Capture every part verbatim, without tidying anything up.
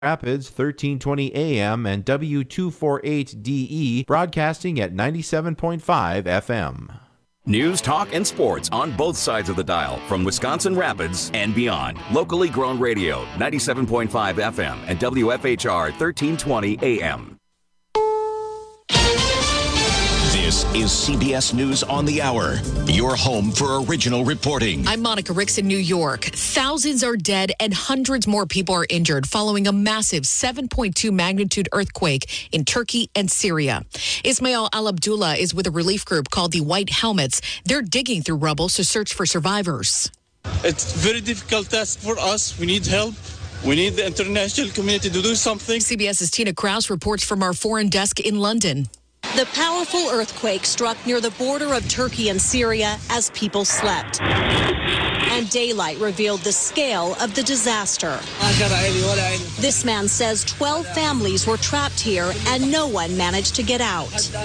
Rapids, thirteen twenty A M, and W two forty-eight D E, broadcasting at ninety-seven point five F M. News, talk, and sports on both sides of the dial from Wisconsin Rapids and beyond. Locally grown radio, ninety-seven point five F M and W F H R thirteen twenty A M. This is C B S News on the Hour, your home for original reporting. I'm Monica Ricks in New York. Thousands are dead and hundreds more people are injured following a massive seven point two magnitude earthquake in Turkey and Syria. Ismail Al-Abdullah is with a relief group called the White Helmets. They're digging through rubble to search for survivors. It's a very difficult task for us. We need help. We need the international community to do something. CBS's Tina Kraus reports from our foreign desk in London. The powerful earthquake struck near the border of Turkey and Syria as people slept. And daylight revealed the scale of the disaster. This man says twelve families were trapped here and no one managed to get out.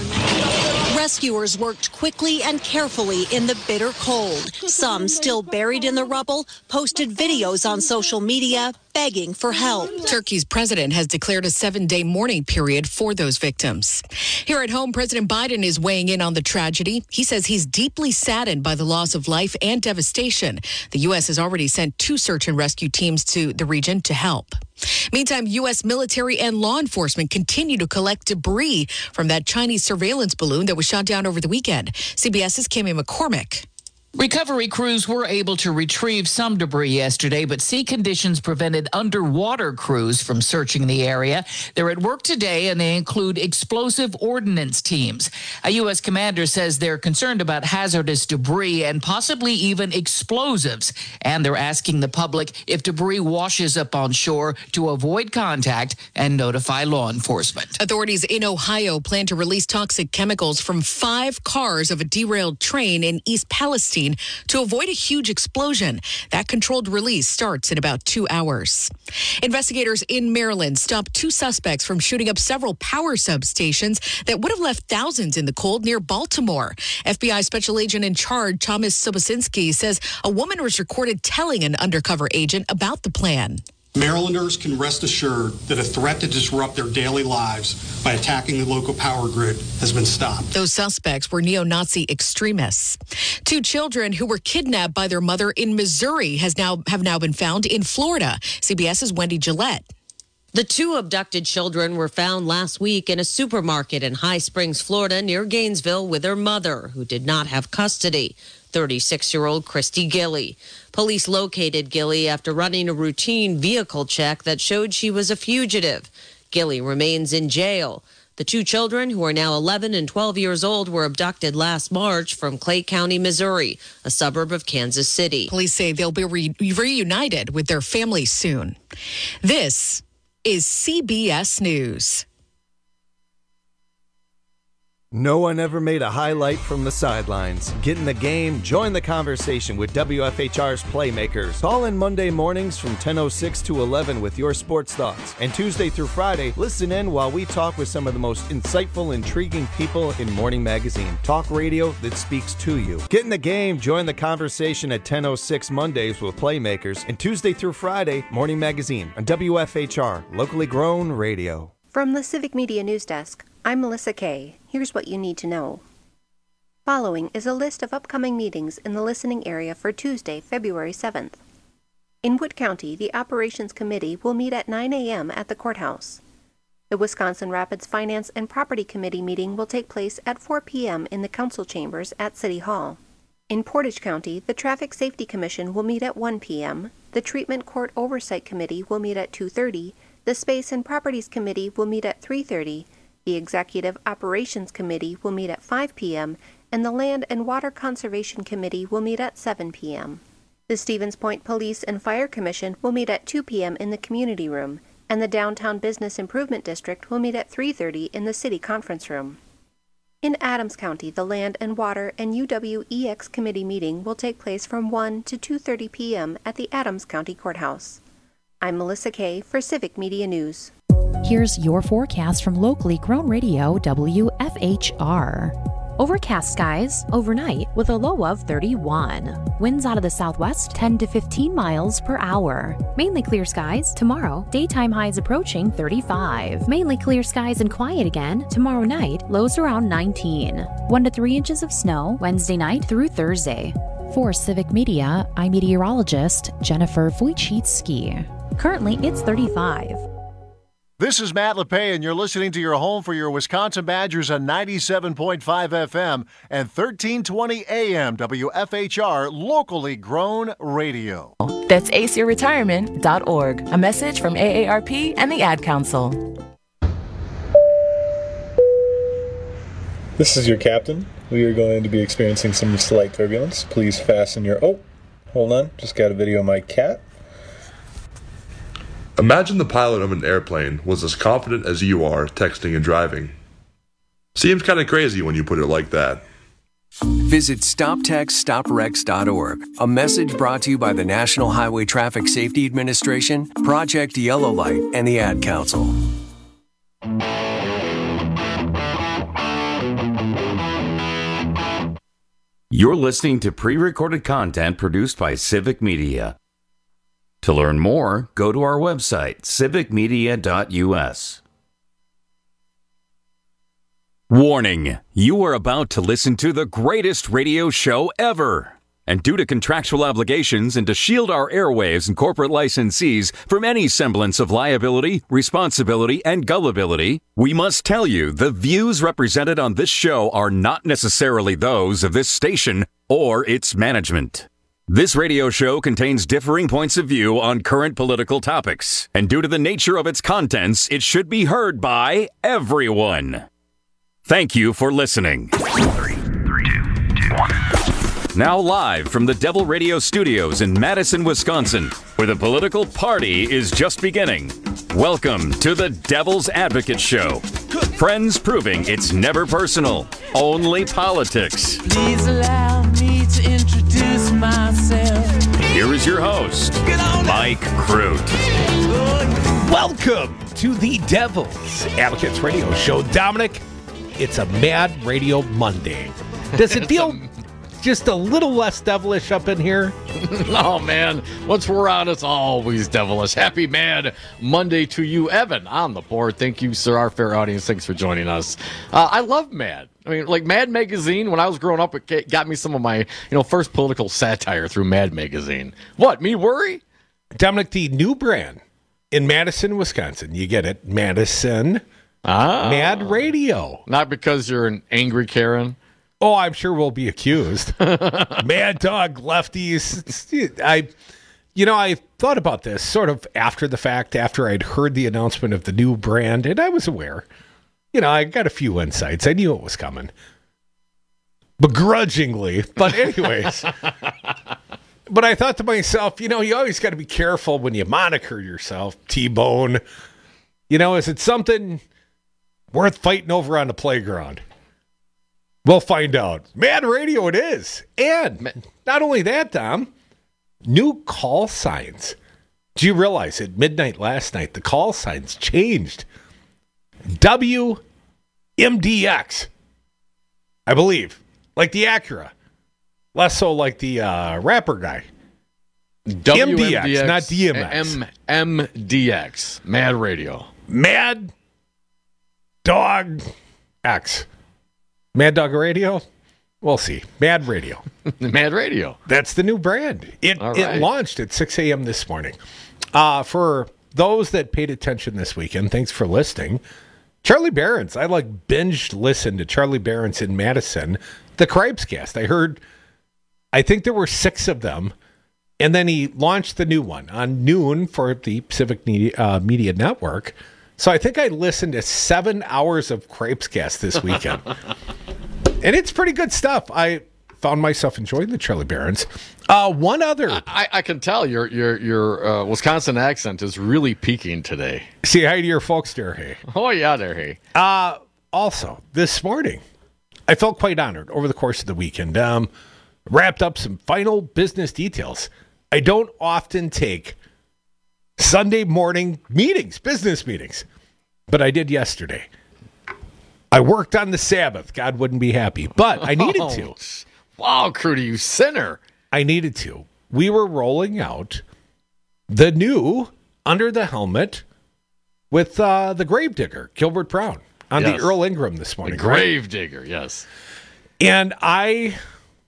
Rescuers worked quickly and carefully in the bitter cold. Some, still buried in the rubble, posted videos on social media begging for help. Turkey's president has declared a seven-day mourning period for those victims. Here at home, President Biden is weighing in on the tragedy. He says he's deeply saddened by the loss of life and devastation. The U S has already sent two search and rescue teams to the region to help. Meantime, U S military and law enforcement continue to collect debris from that Chinese surveillance balloon that was shot down over the weekend. CBS's Cami McCormick. Recovery crews were able to retrieve some debris yesterday, but sea conditions prevented underwater crews from searching the area. They're at work today, and they include explosive ordnance teams. A U S commander says they're concerned about hazardous debris and possibly even explosives, and they're asking the public if debris washes up on shore to avoid contact and notify law enforcement. Authorities in Ohio plan to release toxic chemicals from five cars of a derailed train in East Palestine to avoid a huge explosion. That controlled release starts in about two hours. Investigators in Maryland stopped two suspects from shooting up several power substations that would have left thousands in the cold near Baltimore. F B I Special Agent in charge Thomas Sobocinski says a woman was recorded telling an undercover agent about the plan. Marylanders can rest assured that a threat to disrupt their daily lives by attacking the local power grid has been stopped. Those suspects were neo-Nazi extremists. Two children who were kidnapped by their mother in Missouri has now have now been found in Florida. CBS's Wendy Gillette. The two abducted children were found last week in a supermarket in High Springs, Florida, near Gainesville, with their mother, who did not have custody, thirty-six-year-old Christy Gilly. Police located Gilly after running a routine vehicle check that showed she was a fugitive. Gilly remains in jail. The two children, who are now eleven and twelve years old, were abducted last March from Clay County, Missouri, a suburb of Kansas City. Police say they'll be re- reunited with their families soon. This is C B S News. No one ever made a highlight from the sidelines. Get in the game, join the conversation with W F H R's Playmakers. Call in Monday mornings from ten oh six to eleven with your sports thoughts. And Tuesday through Friday, listen in while we talk with some of the most insightful, intriguing people in Morning Magazine. Talk radio that speaks to you. Get in the game, join the conversation at ten oh six Mondays with Playmakers. And Tuesday through Friday, Morning Magazine on W F H R, locally grown radio. From the Civic Media News Desk, I'm Melissa Kay. Here's what you need to know. Following is a list of upcoming meetings in the listening area for Tuesday, February seventh. In Wood County, the Operations Committee will meet at nine a.m. at the courthouse. The Wisconsin Rapids Finance and Property Committee meeting will take place at four p.m. in the council chambers at City Hall. In Portage County, the Traffic Safety Commission will meet at one p.m., the Treatment Court Oversight Committee will meet at two thirty, the Space and Properties Committee will meet at three thirty, the Executive Operations Committee will meet at five p.m., and the Land and Water Conservation Committee will meet at seven p.m. The Stevens Point Police and Fire Commission will meet at two p.m. in the Community Room, and the Downtown Business Improvement District will meet at three thirty in the City Conference Room. In Adams County, the Land and Water and U W E X Committee meeting will take place from one to two thirty p.m. at the Adams County Courthouse. I'm Melissa Kay for Civic Media News. Here's your forecast from locally grown radio W F H R. Overcast skies overnight with a low of thirty-one. Winds out of the southwest ten to fifteen miles per hour. Mainly clear skies tomorrow. Daytime highs approaching thirty-five. Mainly clear skies and quiet again tomorrow night. Lows around nineteen. one to three inches of snow Wednesday night through Thursday. For Civic Media, I'm meteorologist Jennifer Wojcicki. Currently, it's thirty-five. This is Matt LePay, and you're listening to your home for your Wisconsin Badgers on ninety-seven point five F M and thirteen twenty A M W F H R, locally grown radio. That's A C retirement dot org. A message from A A R P and the Ad Council. This is your captain. We are going to be experiencing some slight turbulence. Please fasten your... Oh, hold on. Just got a video of my cat. Imagine the pilot of an airplane was as confident as you are texting and driving. Seems kind of crazy when you put it like that. Visit stop text stop wrecks dot org. A message brought to you by the National Highway Traffic Safety Administration, Project Yellow Light, and the Ad Council. You're listening to pre-recorded content produced by Civic Media. To learn more, go to our website, civic media dot u s. Warning! You are about to listen to the greatest radio show ever. And due to contractual obligations and to shield our airwaves and corporate licensees from any semblance of liability, responsibility, and gullibility, we must tell you the views represented on this show are not necessarily those of this station or its management. This radio show contains differing points of view on current political topics, and due to the nature of its contents, it should be heard by everyone. Thank you for listening. Three, three, two, two, one. Now live from the Devil Radio Studios in Madison, Wisconsin, where the political party is just beginning. Welcome to the Devil's Advocate Show. Friends proving it's never personal, only politics. Please allow me to introduce myself. Here is your host, Mike Crute. Welcome to the Devil's Advocates Radio Show. Dominic, it's a Mad Radio Monday. Does it feel just a little less devilish up in here? Oh, man. Once we're on, it's always devilish. Happy Mad Monday to you, Evan, on the board. Thank you, sir, our fair audience. Thanks for joining us. Uh, I love Mad. I mean, like Mad Magazine, when I was growing up, it got me some of my, you know, first political satire through Mad Magazine. What, me worry? Dominic, the new brand in Madison, Wisconsin. You get it. Madison ah. Mad Radio. Not because you're an angry Karen. Oh, I'm sure we'll be accused. Mad Dog lefties. I, you know, I thought about this sort of after the fact, after I'd heard the announcement of the new brand, and I was aware. You know, I got a few insights. I knew it was coming. Begrudgingly. But anyways. But I thought to myself, you know, you always got to be careful when you moniker yourself, T-Bone. You know, is it something worth fighting over on the playground? We'll find out. Mad Radio it is. And not only that, Dom, new call signs. Do you realize at midnight last night, the call signs changed? W M D X, I believe. Like the Acura. Less so like the uh, rapper guy. W M D X, M D X, not D M X. M- MDX, Mad Radio. Mad Dog X. Mad Dog Radio? We'll see. Mad Radio. Mad Radio. That's the new brand. It right. It launched at six a.m. this morning. Uh, for those that paid attention this weekend, thanks for listening. Charlie Barron's. I like binge listened to Charlie Barron's in Madison. The Cripescast. I heard, I think there were six of them. And then he launched the new one on noon for the Civic Media, uh, Media Network. So I think I listened to seven hours of Cripescast this weekend. And it's pretty good stuff. I found myself enjoying the Charlie Barron's. Uh, one other. I, I can tell your your your uh, Wisconsin accent is really peaking today. See hi to your folks there, hey. Oh, yeah, there, hey. Uh, also, this morning, I felt quite honored over the course of the weekend. Um, wrapped up some final business details. I don't often take Sunday morning meetings, business meetings, but I did yesterday. I worked on the Sabbath. God wouldn't be happy, but I needed Oh, to. Wow, Crudy, you sinner. I needed to. We were rolling out the new Under the Helmet with uh, the Gravedigger, Gilbert Brown, on Yes. the Earl Ingram this morning. The right? Gravedigger, yes. And I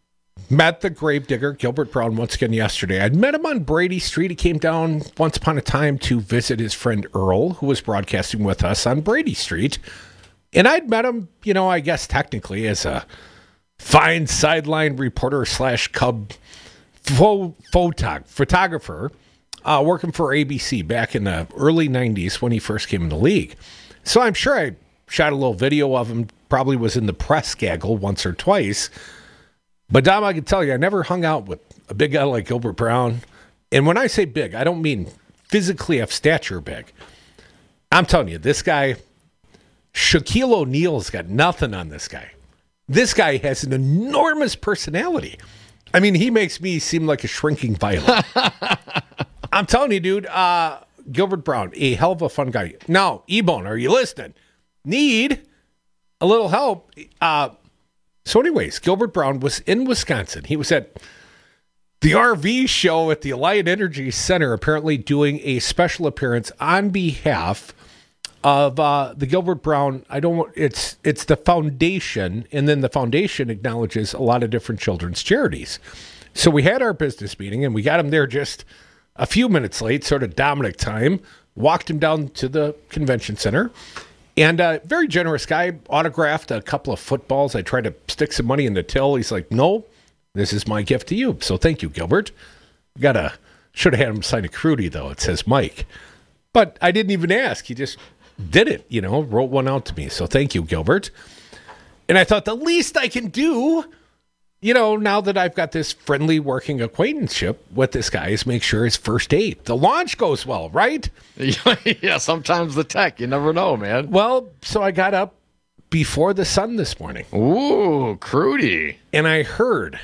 met the Gravedigger, Gilbert Brown, once again yesterday. I'd met him on Brady Street. He came down once upon a time to visit his friend Earl, who was broadcasting with us on Brady Street. And I'd met him, you know, I guess technically as a fine sideline reporter slash Cub pho- photog- photographer uh, working for A B C back in the early nineties when he first came in the league. So I'm sure I shot a little video of him, probably was in the press gaggle once or twice. But, Dom, I can tell you, I never hung out with a big guy like Gilbert Brown. And when I say big, I don't mean physically of stature big. I'm telling you, this guy, Shaquille O'Neal's got nothing on this guy. This guy has an enormous personality. I mean, he makes me seem like a shrinking violet. I'm telling you, dude, uh, Gilbert Brown, a hell of a fun guy. Now, E-Bone, are you listening? Need a little help. Uh, so anyways, Gilbert Brown was in Wisconsin. He was at the R V show at the Alliant Energy Center, apparently doing a special appearance on behalf of uh, the Gilbert Brown. I don't. It's it's the foundation, and then the foundation acknowledges a lot of different children's charities. So we had our business meeting, and we got him there just a few minutes late, sort of Dominic time. Walked him down to the convention center, and a very generous guy. Autographed a couple of footballs. I tried to stick some money in the till. He's like, "No, this is my gift to you." So thank you, Gilbert. Got a should have had him sign a Crudy though. It says Mike, but I didn't even ask. He just did it, you know, wrote one out to me. So thank you, Gilbert. And I thought the least I can do, you know, now that I've got this friendly working acquaintanceship with this guy, is make sure his first date, the launch goes well, right? Yeah, sometimes the tech, you never know, man. Well, so I got up before the sun this morning. Ooh, Crudy. And I heard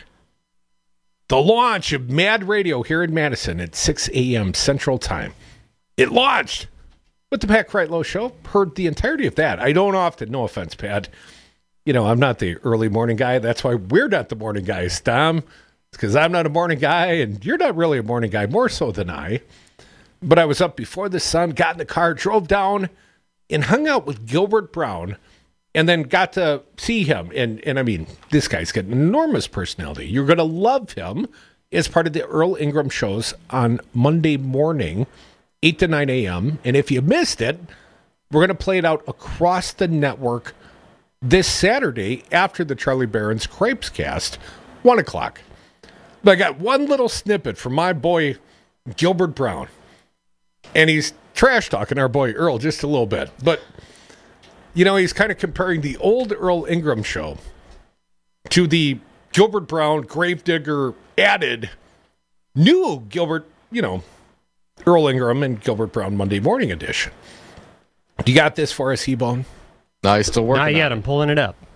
the launch of Mad Radio here in Madison at six a.m. Central Time. It launched with the Pat Kreitlow Show. Heard the entirety of that. I don't often, no offense, Pat. You know, I'm not the early morning guy. That's why we're not the morning guys, Tom. It's because I'm not a morning guy, and you're not really a morning guy, more so than I. But I was up before the sun, got in the car, drove down, and hung out with Gilbert Brown, and then got to see him. And, and I mean, this guy's got an enormous personality. You're going to love him as part of the Earl Ingram shows on Monday morning, eight to nine a.m. And if you missed it, we're going to play it out across the network this Saturday after the Charlie Barron's Crepes cast, one o'clock. But I got one little snippet from my boy, Gilbert Brown. And he's trash talking our boy Earl just a little bit. But, you know, he's kind of comparing the old Earl Ingram show to the Gilbert Brown, Gravedigger added new Gilbert, you know, Earl Ingram and Gilbert Brown Monday Morning Edition. Do you got this for us, E-Bone? No, he's still working. Not yet. I'm pulling it up.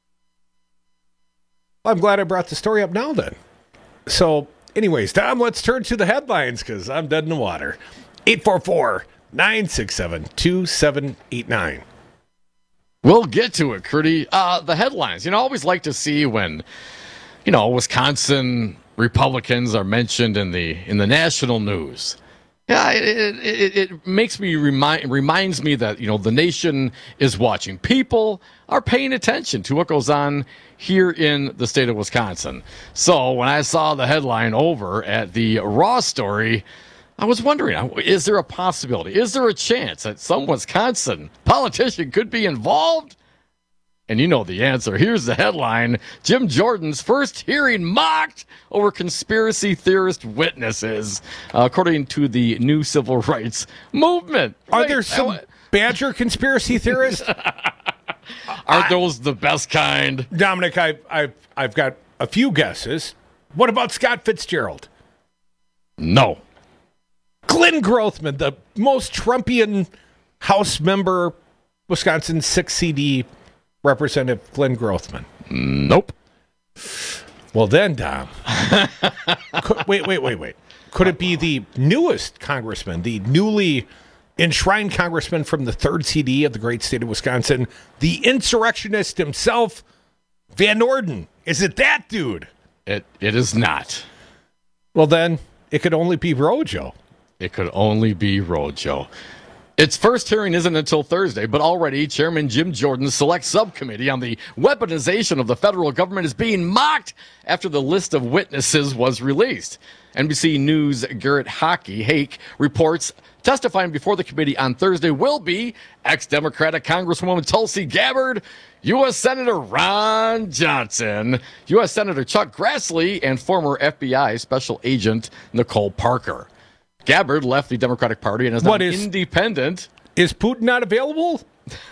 Well, I'm glad I brought the story up now then. So, anyways, Tom, let's turn to the headlines because I'm dead in the water. eight four four, nine six seven, two seven eight nine. We'll get to it, Crudy. Uh, the headlines. You know, I always like to see when, you know, Wisconsin Republicans are mentioned in the in the national news. Yeah, it, it, it makes me remind reminds me that, you know, the nation is watching. People are paying attention to what goes on here in the state of Wisconsin. So when I saw the headline over at the Raw story, I was wondering, is there a possibility? Is there a chance that some Wisconsin politician could be involved? And you know the answer. Here's the headline. Jim Jordan's first hearing mocked over conspiracy theorist witnesses, uh, according to the new civil rights movement. Are Wait, there some Badger conspiracy theorists? Aren't those the best kind? Dominic, I've, I've, I've got a few guesses. What about Scott Fitzgerald? No. Glenn Grothman, the most Trumpian House member, Wisconsin six C D Representative Glenn Grothman. Nope. Well, then, Dom. could, wait, wait, wait, wait. Could it be the newest congressman, the newly enshrined congressman from the third C D of the great state of Wisconsin, the insurrectionist himself, Van Orden. Is it that dude? It It is not. Well, then, it could only be Rojo. It could only be Rojo. Its first hearing isn't until Thursday, but already Chairman Jim Jordan's select subcommittee on the weaponization of the federal government is being mocked after the list of witnesses was released. N B C News' Garrett Hockey Hake reports testifying before the committee on Thursday will be ex-Democratic Congresswoman Tulsi Gabbard, U S Senator Ron Johnson, U S Senator Chuck Grassley, and former F B I Special Agent Nicole Parker. Gabbard left the Democratic Party and is now independent. Is Putin not available?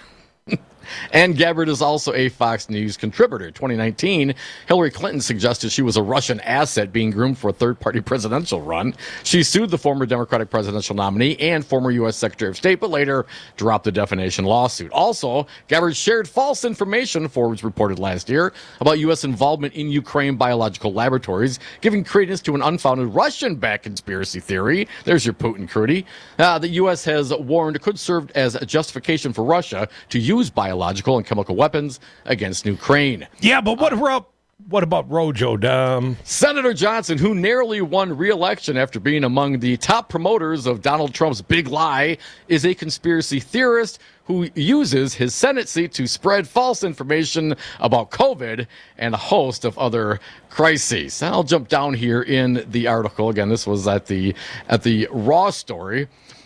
And Gabbard is also a Fox News contributor. twenty nineteen, Hillary Clinton suggested she was a Russian asset being groomed for a third-party presidential run. She sued the former Democratic presidential nominee and former U S Secretary of State, but later dropped the defamation lawsuit. Also, Gabbard shared false information, Forbes reported last year, about U S involvement in Ukraine biological laboratories, giving credence to an unfounded Russian-backed conspiracy theory. There's your Putin crudity. Uh, the U S has warned could serve as a justification for Russia to use biological and chemical weapons against Ukraine. Yeah, but what about what about Rojo, Dom? Senator Johnson, who narrowly won re-election after being among the top promoters of Donald Trump's big lie, is a conspiracy theorist who uses his Senate seat to spread false information about COVID and a host of other crises. I'll jump down here in the article. Again, this was at the at the Raw story.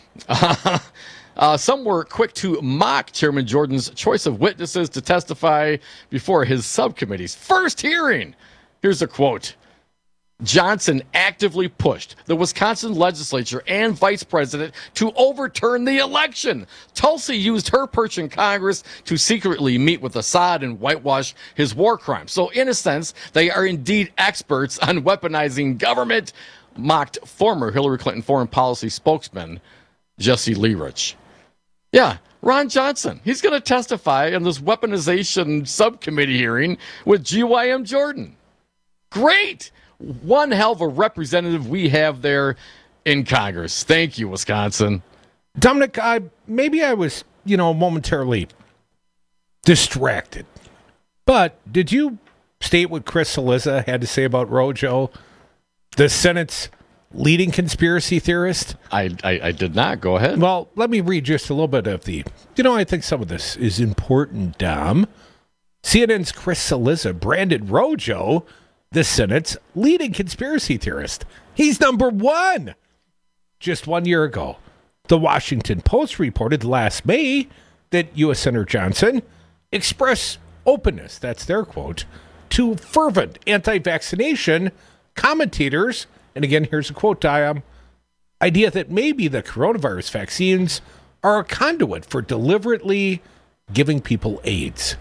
Uh, some were quick to mock Chairman Jordan's choice of witnesses to testify before his subcommittee's first hearing. Here's a quote. Johnson actively pushed the Wisconsin legislature and vice president to overturn the election. Tulsi used her perch in Congress to secretly meet with Assad and whitewash his war crimes. So in a sense, they are indeed experts on weaponizing government, mocked former Hillary Clinton foreign policy spokesman Jesse Lerich. Yeah, Ron Johnson. He's going to testify in this weaponization subcommittee hearing with G Y M Jordan. Great. One hell of a representative we have there in Congress. Thank you, Wisconsin. Dominic, I, maybe I was, you know, momentarily distracted. But did you state what Chris Cillizza had to say about Rojo, the Senate's leading conspiracy theorist? I, I I did not. Go ahead. Well, let me read just a little bit of the, you know, I think some of this is important, Dom. C N N's Chris Cillizza branded Rojo the Senate's leading conspiracy theorist. He's number one. Just one year ago, the Washington Post reported last May that U S Senator Johnson expressed openness, that's their quote, to fervent anti-vaccination commentators. And again, here's a quote, Diam. Idea that maybe the coronavirus vaccines are a conduit for deliberately giving people AIDS.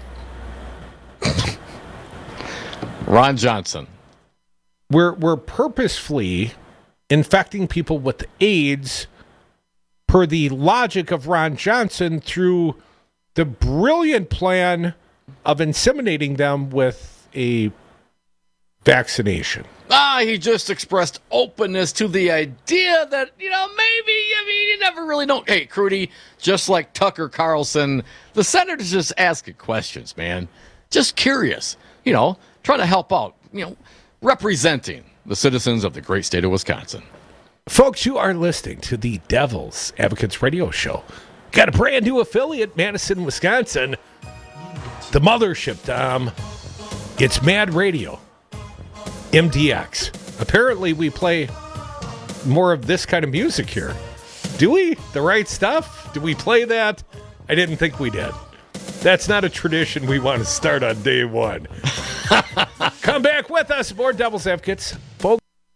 Ron Johnson. We're, we're purposefully infecting people with AIDS per the logic of Ron Johnson through the brilliant plan of inseminating them with a vaccination. Ah, he just expressed openness to the idea that, you know, maybe, I mean, you never really know. Hey, Crudy, just like Tucker Carlson, the senator's just asking questions, man. Just curious, you know, trying to help out, you know, representing the citizens of the great state of Wisconsin. Folks, you are listening to the Devil's Advocates Radio Show. Got a brand new affiliate, Madison, Wisconsin. The mothership, Dom. It's Mad Radio. M D X. Apparently, we play more of this kind of music here. Do we? The right stuff? Do we play that? I didn't think we did. That's not a tradition we want to start on day one. Come back with us. More Devil's Advocates. Folks.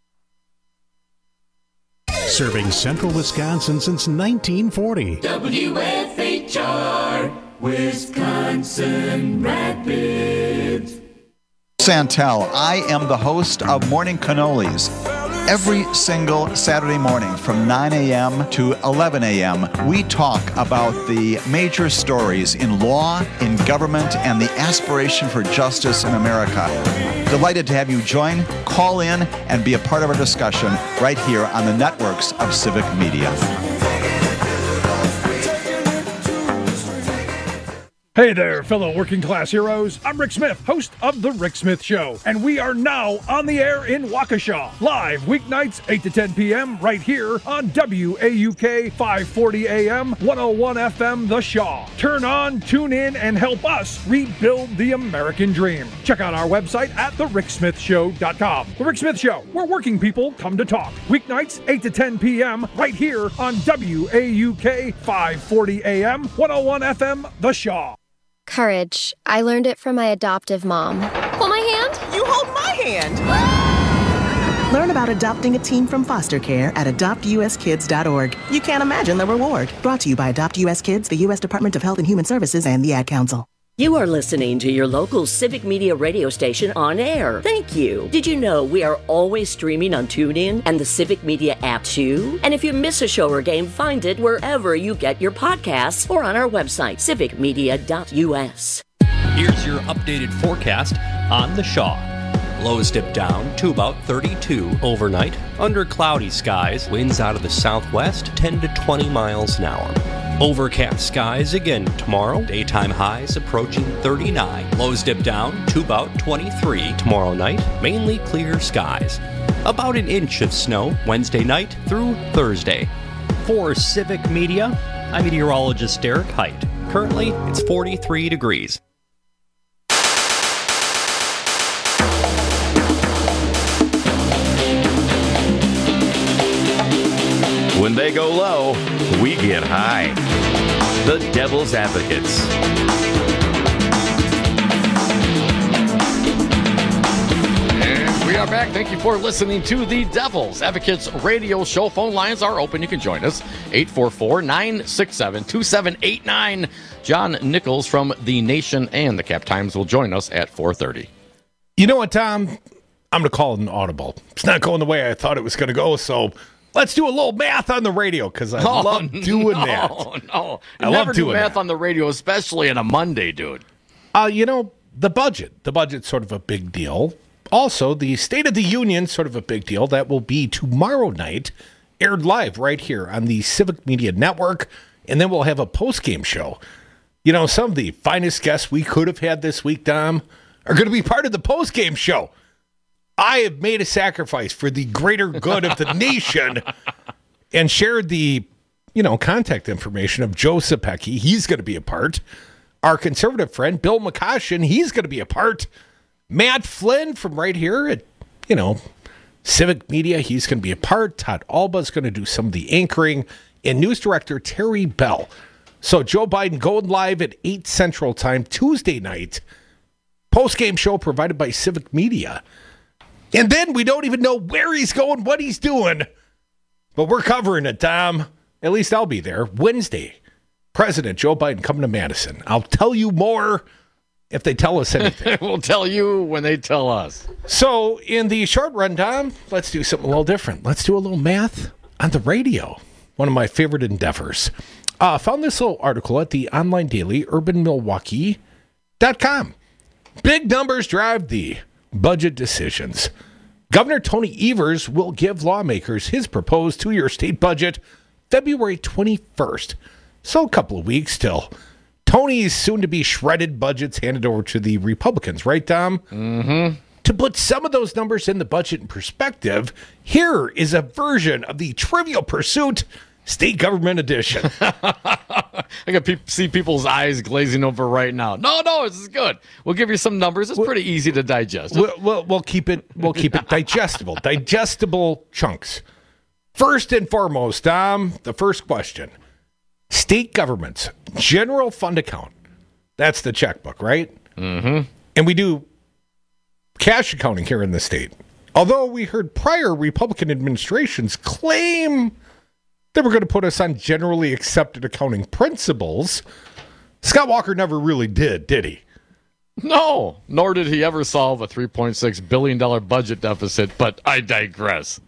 Serving central Wisconsin since nineteen forty. W F H R, Wisconsin Rapids. Santel. I am the host of Morning Cannolis. Every single Saturday morning from nine a.m. to eleven a.m., we talk about the major stories in law, in government, and the aspiration for justice in America. Delighted to have you join, call in, and be a part of our discussion right here on the networks of Civic Media. Hey there, fellow working class heroes. I'm Rick Smith, host of The Rick Smith Show, and we are now on the air in Waukesha, live weeknights eight to ten p.m. right here on W A U K five forty A M, one oh one F M The Shaw. Turn on, tune in, and help us rebuild the American dream. Check out our website at the rick smith show dot com. The Rick Smith Show, where working people come to talk. Weeknights eight to ten p.m. right here on W A U K five forty A M, one oh one F M The Shaw. Courage. I learned it from my adoptive mom. Hold my hand? You hold my hand. Learn about adopting a teen from foster care at adopt u s kids dot org. You can't imagine the reward. Brought to you by Adopt U S Kids, the U S Department of Health and Human Services, and the Ad Council. You are listening to your local Civic Media radio station on air. Thank you. Did you know we are always streaming on TuneIn and the Civic Media app too? And if you miss a show or game, find it wherever you get your podcasts or on our website, civic media dot u s. Here's your updated forecast on the Shaw. Lows dip down to about thirty-two overnight. Under cloudy skies, winds out of the southwest ten to twenty miles an hour. Overcast skies again tomorrow. Daytime highs approaching thirty-nine. Lows dip down to about twenty-three tomorrow night. Mainly clear skies. About an inch of snow Wednesday night through Thursday. For Civic Media, I'm meteorologist Derek Height. Currently, it's forty-three degrees. When they go low, we get high. The Devil's Advocates. And we are back. Thank you for listening to the Devil's Advocates radio show. Phone lines are open. You can join us. eight four four, nine six seven, two seven eight nine. John Nichols from The Nation and the Cap Times will join us at four thirty. You know what, Tom? I'm going to call it an audible. It's not going the way I thought it was going to go, so let's do a little math on the radio, because I oh, love doing no, that. No, no. I never love do doing math that. on the radio, especially on a Monday, dude. Uh, you know, the budget. The budget's sort of a big deal. Also, the State of the Union, sort of a big deal. That will be tomorrow night, aired live right here on the Civic Media Network, and then we'll have a post-game show. You know, some of the finest guests we could have had this week, Dom, are going to be part of the post-game show. I have made a sacrifice for the greater good of the nation and shared the, you know, contact information of Joe Sapecki. He's going to be a part. Our conservative friend, Bill McCoshen, he's going to be a part. Matt Flynn from right here at, you know, Civic Media, he's going to be a part. Todd Alba's going to do some of the anchoring. And news director Terry Bell. So Joe Biden going live at eight Central Time Tuesday night. Post-game show provided by Civic Media. And then we don't even know where he's going, what he's doing. But we're covering it, Tom. At least I'll be there. Wednesday, President Joe Biden coming to Madison. I'll tell you more if they tell us anything. We'll tell you when they tell us. So in the short run, Tom, let's do something a little different. Let's do a little math on the radio. One of my favorite endeavors. I uh, found this little article at the online daily urban milwaukee dot com. Big numbers drive the budget decisions. Governor Tony Evers will give lawmakers his proposed two-year state budget February twenty-first. So a couple of weeks till Tony's soon-to-be shredded budget's handed over to the Republicans, right, Tom? Mm-hmm. To put some of those numbers in the budget in perspective, here is a version of the Trivial Pursuit State Government Edition. I can pe- see people's eyes glazing over right now. No, no, this is good. We'll give you some numbers. It's pretty easy to digest. We'll, we'll, we'll keep it. We'll keep it digestible, digestible chunks. First and foremost, Dom, the first question: state government's general fund account. That's the checkbook, right? Mm-hmm. And we do cash accounting here in the state. Although we heard prior Republican administrations claim they were going to put us on generally accepted accounting principles, Scott Walker never really did, did he? No, nor did he ever solve a three point six billion dollars budget deficit, but I digress.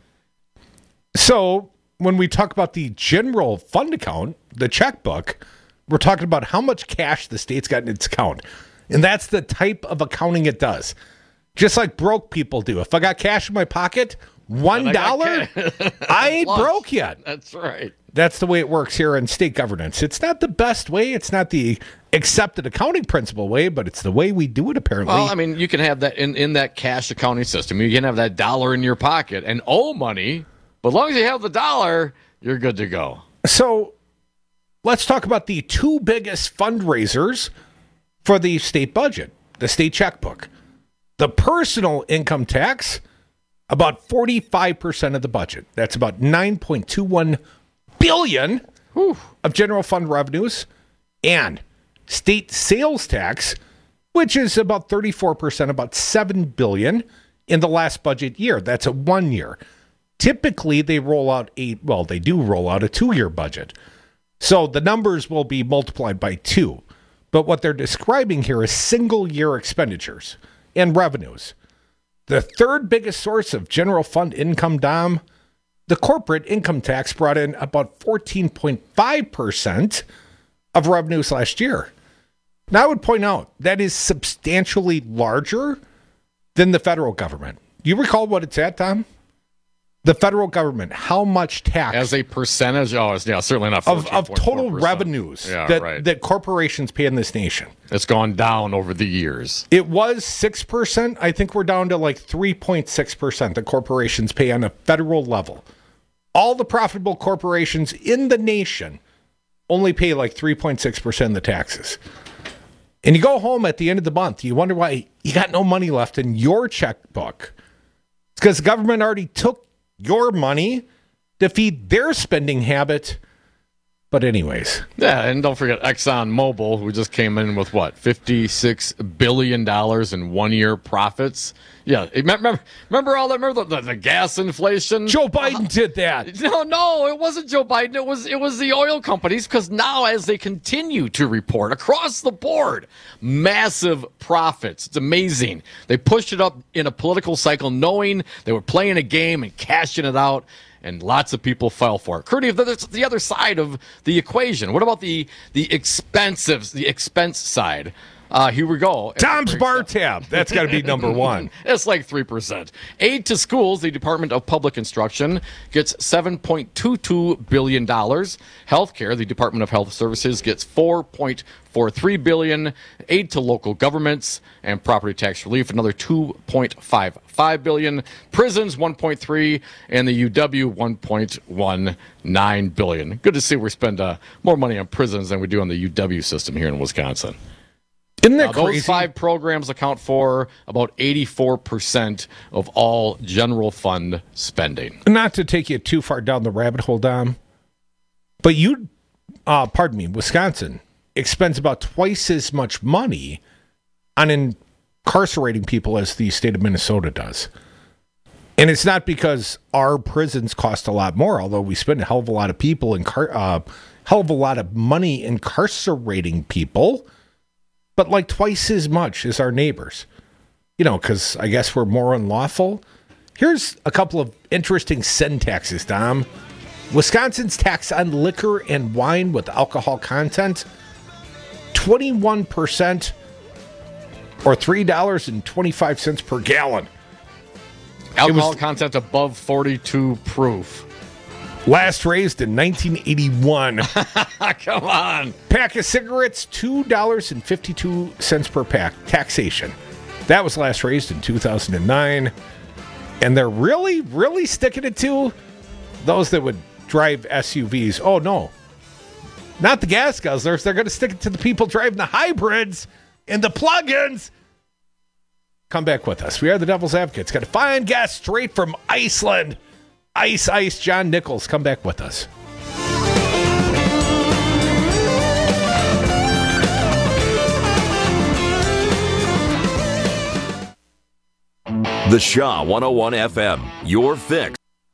So when we talk about the general fund account, the checkbook, we're talking about how much cash the state's got in its account. And that's the type of accounting it does. Just like broke people do. If I got cash in my pocket, one dollar, I, I ain't Lunch. broke yet. That's right. That's the way it works here in state governance. It's not the best way. It's not the accepted accounting principle way, but it's the way we do it, apparently. Well, I mean, you can have that in, in that cash accounting system. You can have that dollar in your pocket and owe money, but as long as you have the dollar, you're good to go. So let's talk about the two biggest fundraisers for the state budget, the state checkbook. The personal income tax, about forty-five percent of the budget. That's about nine point two one billion dollars of general fund revenues. And state sales tax, which is about thirty-four percent, about seven billion dollars in the last budget year. That's a one year. Typically, they roll out a, well, they do roll out a two-year budget. So the numbers will be multiplied by two. But what they're describing here is single-year expenditures and revenues. The third biggest source of general fund income, Dom, the corporate income tax brought in about fourteen point five percent of revenues last year. Now, I would point out that is substantially larger than the federal government. Do you recall what it's at, Tom? The federal government, how much tax as a percentage? Oh, it's, yeah, certainly not of, of total revenues yeah, that, right. that corporations pay in this nation. It's gone down over the years. It was six percent. I think we're down to like three point six percent that corporations pay on a federal level. All the profitable corporations in the nation only pay like three point six percent of the taxes. And you go home at the end of the month, you wonder why you got no money left in your checkbook. It's because the government already took your money to feed their spending habit. But anyways. Yeah, and don't forget ExxonMobil, who just came in with, what, fifty-six billion dollars in one-year profits? Yeah, remember, remember all that? Remember the, the, the gas inflation? Joe Biden uh, did that. No, no, it wasn't Joe Biden. It was it was the oil companies, because now as they continue to report across the board, massive profits. It's amazing. They pushed it up in a political cycle knowing they were playing a game and cashing it out. And lots of people fell for it. Curdy, that's the other side of the equation. What about the the expensives, the expense side? Uh, here we go. Tom's Bar Tab. That's got to be number one. It's like three percent. Aid to schools, the Department of Public Instruction gets seven point two two billion dollars. Healthcare, the Department of Health Services gets four point four three billion dollars. Aid to local governments and property tax relief, another two point five five billion dollars. Prisons, one point three, and the U W, one point one nine billion dollars. Good to see we spend uh, more money on prisons than we do on the U W system here in Wisconsin. Isn't that uh, crazy? Those five programs account for about eighty-four percent of all general fund spending. Not to take you too far down the rabbit hole, Dom, but you, uh, pardon me, Wisconsin expends about twice as much money on incarcerating people as the state of Minnesota does. And it's not because our prisons cost a lot more, although we spend a hell of a lot of people, incar- uh, hell of a lot of money incarcerating people, but like twice as much as our neighbors. You know, because I guess we're more unlawful. Here's a couple of interesting sin taxes, Dom. Wisconsin's tax on liquor and wine with alcohol content, twenty-one percent or three dollars and twenty-five cents per gallon. Alcohol was, content above forty-two proof. Last raised in nineteen eighty-one. Come on. Pack of cigarettes, two dollars and fifty-two cents per pack. Taxation. That was last raised in two thousand nine. And they're really, really sticking it to those that would drive S U Vs. Oh, no. Not the gas guzzlers. They're going to stick it to the people driving the hybrids and the plug-ins. Come back with us. We are the Devil's Advocates. Got to find gas straight from Iceland. Ice Ice John Nichols. Come back with us. The Shaw one oh one F M, your fix.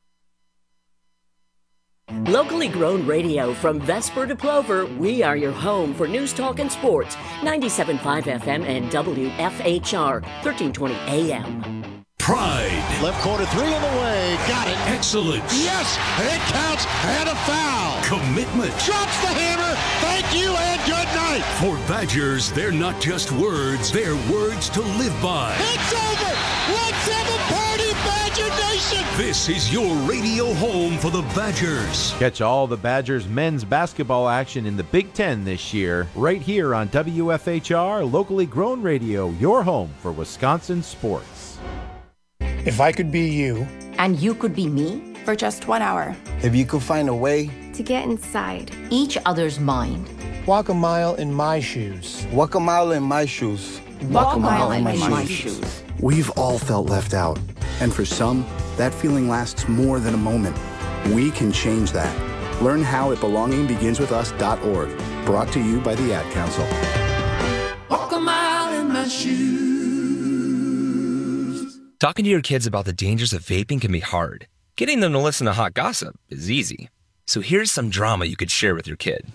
Locally grown radio from Vesper to Plover, we are your home for news, talk, and sports. ninety-seven point five F M and W F H R, thirteen twenty A M. Pride. Left corner three on the way. Got it. Excellence. Yes, it counts. And a foul. Commitment. Drops the hammer. Thank you and good night. For Badgers, they're not just words. They're words to live by. It's over. Let's have a party, Badger Nation. celebration. This is your radio home for the Badgers. Catch all the Badgers men's basketball action in the Big Ten this year, right here on W F H R, locally grown radio, your home for Wisconsin sports. If I could be you. And you could be me? For just one hour. If you could find a way to get inside each other's mind. Walk a mile in my shoes. Walk a mile in my shoes. Walk, Walk a mile, mile in, in my, my shoes. shoes. We've all felt left out. And for some, that feeling lasts more than a moment. We can change that. Learn how at belonging begins with us dot org. Brought to you by the Ad Council. Walk a mile in my shoes. Talking to your kids about the dangers of vaping can be hard. Getting them to listen to hot gossip is easy. So here's some drama you could share with your kid.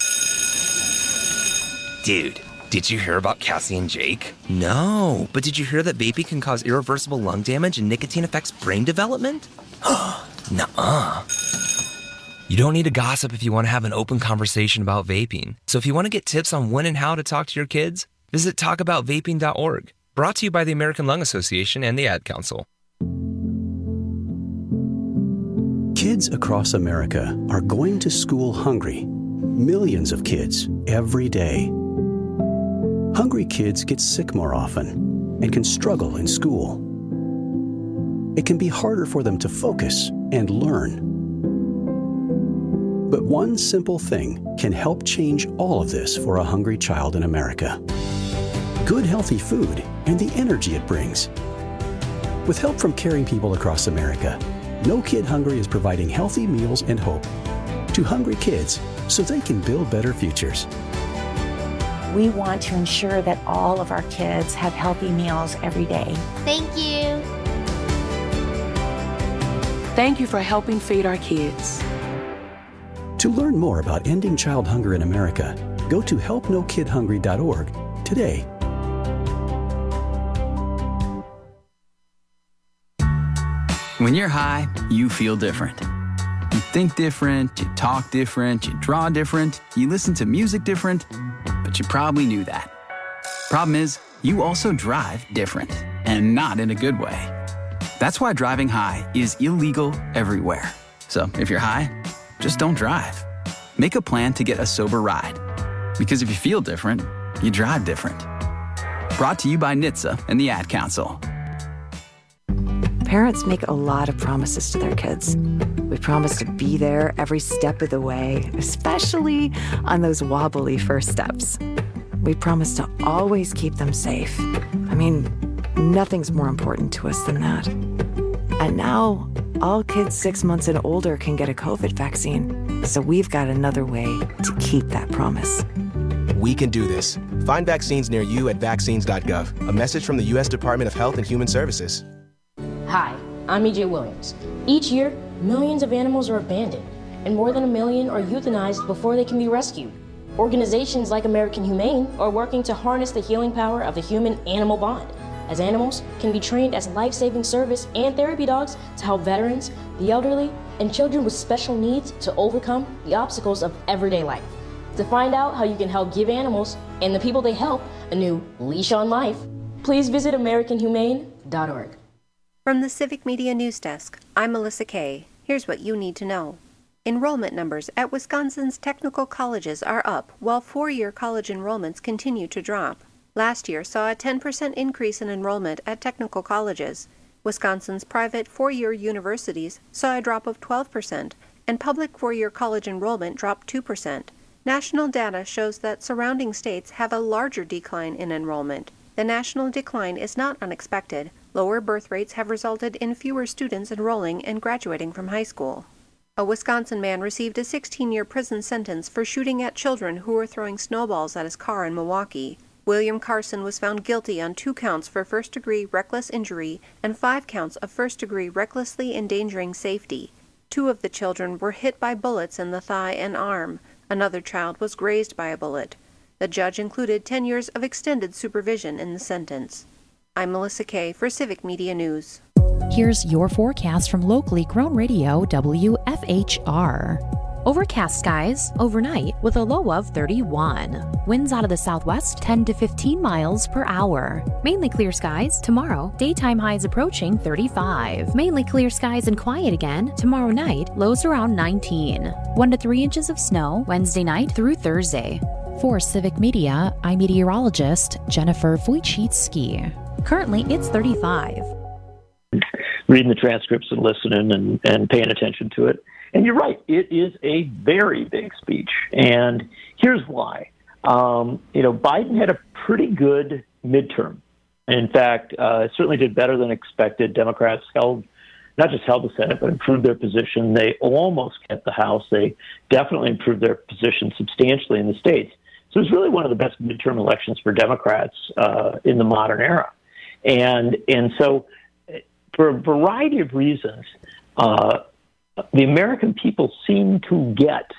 Dude, did you hear about Cassie and Jake? No, but did you hear that vaping can cause irreversible lung damage and nicotine affects brain development? Nuh-uh. You don't need to gossip if you want to have an open conversation about vaping. So if you want to get tips on when and how to talk to your kids, visit talk about vaping dot org. Brought to you by the American Lung Association and the Ad Council. Kids across America are going to school hungry. Millions of kids every day. Hungry kids get sick more often and can struggle in school. It can be harder for them to focus and learn. But one simple thing can help change all of this for a hungry child in America. Good, healthy food and the energy it brings. With help from caring people across America, No Kid Hungry is providing healthy meals and hope to hungry kids so they can build better futures. We want to ensure that all of our kids have healthy meals every day. Thank you. Thank you for helping feed our kids. To learn more about ending child hunger in America, go to help no kid hungry dot org today. When you're high, you feel different. You think different, you talk different, you draw different, you listen to music different, but you probably knew that. Problem is, you also drive different, and not in a good way. That's why driving high is illegal everywhere. So if you're high, just don't drive. Make a plan to get a sober ride. Because if you feel different, you drive different. Brought to you by N H T S A and the Ad Council. Parents make a lot of promises to their kids. We promise to be there every step of the way, especially on those wobbly first steps. We promise to always keep them safe. I mean, nothing's more important to us than that. And now, all kids six months and older can get a COVID vaccine. So we've got another way to keep that promise. We can do this. Find vaccines near you at vaccines dot gov. A message from the U S Department of Health and Human Services. Hi, I'm E J Williams. Each year, millions of animals are abandoned, and more than a million are euthanized before they can be rescued. Organizations like American Humane are working to harness the healing power of the human-animal bond, as animals can be trained as life-saving service and therapy dogs to help veterans, the elderly, and children with special needs to overcome the obstacles of everyday life. To find out how you can help give animals and the people they help a new leash on life, please visit American Humane dot org. From the Civic Media News Desk, I'm Melissa Kay. Here's what you need to know. Enrollment numbers at Wisconsin's technical colleges are up, while four-year college enrollments continue to drop. Last year saw a ten percent increase in enrollment at technical colleges. Wisconsin's private four-year universities saw a drop of twelve percent, and public four-year college enrollment dropped two percent. National data shows that surrounding states have a larger decline in enrollment. The national decline is not unexpected. Lower birth rates have resulted in fewer students enrolling and graduating from high school. A Wisconsin man received a sixteen-year prison sentence for shooting at children who were throwing snowballs at his car in Milwaukee. William Carson was found guilty on two counts for first-degree reckless injury and five counts of first-degree recklessly endangering safety. Two of the children were hit by bullets in the thigh and arm. Another child was grazed by a bullet. The judge included ten years of extended supervision in the sentence. I'm Melissa Kay for Civic Media News. Here's your forecast from locally grown radio W F H R. Overcast skies overnight with a low of thirty-one. Winds out of the southwest ten to fifteen miles per hour. Mainly clear skies tomorrow. Daytime highs approaching thirty-five. Mainly clear skies and quiet again tomorrow night. Lows around nineteen. one to three inches of snow Wednesday night through Thursday. For Civic Media, I'm meteorologist Jennifer Wojcicki. Currently, it's thirty-five. Reading the transcripts and listening and, and paying attention to it. And you're right, it is a very big speech. And here's why. Um, you know, Biden had a pretty good midterm. In fact, uh, certainly did better than expected. Democrats held, not just held the Senate, but improved their position. They almost kept the House. They definitely improved their position substantially in the states. So it was really one of the best midterm elections for Democrats uh, in the modern era. And, and so for a variety of reasons, uh, the American people seem to get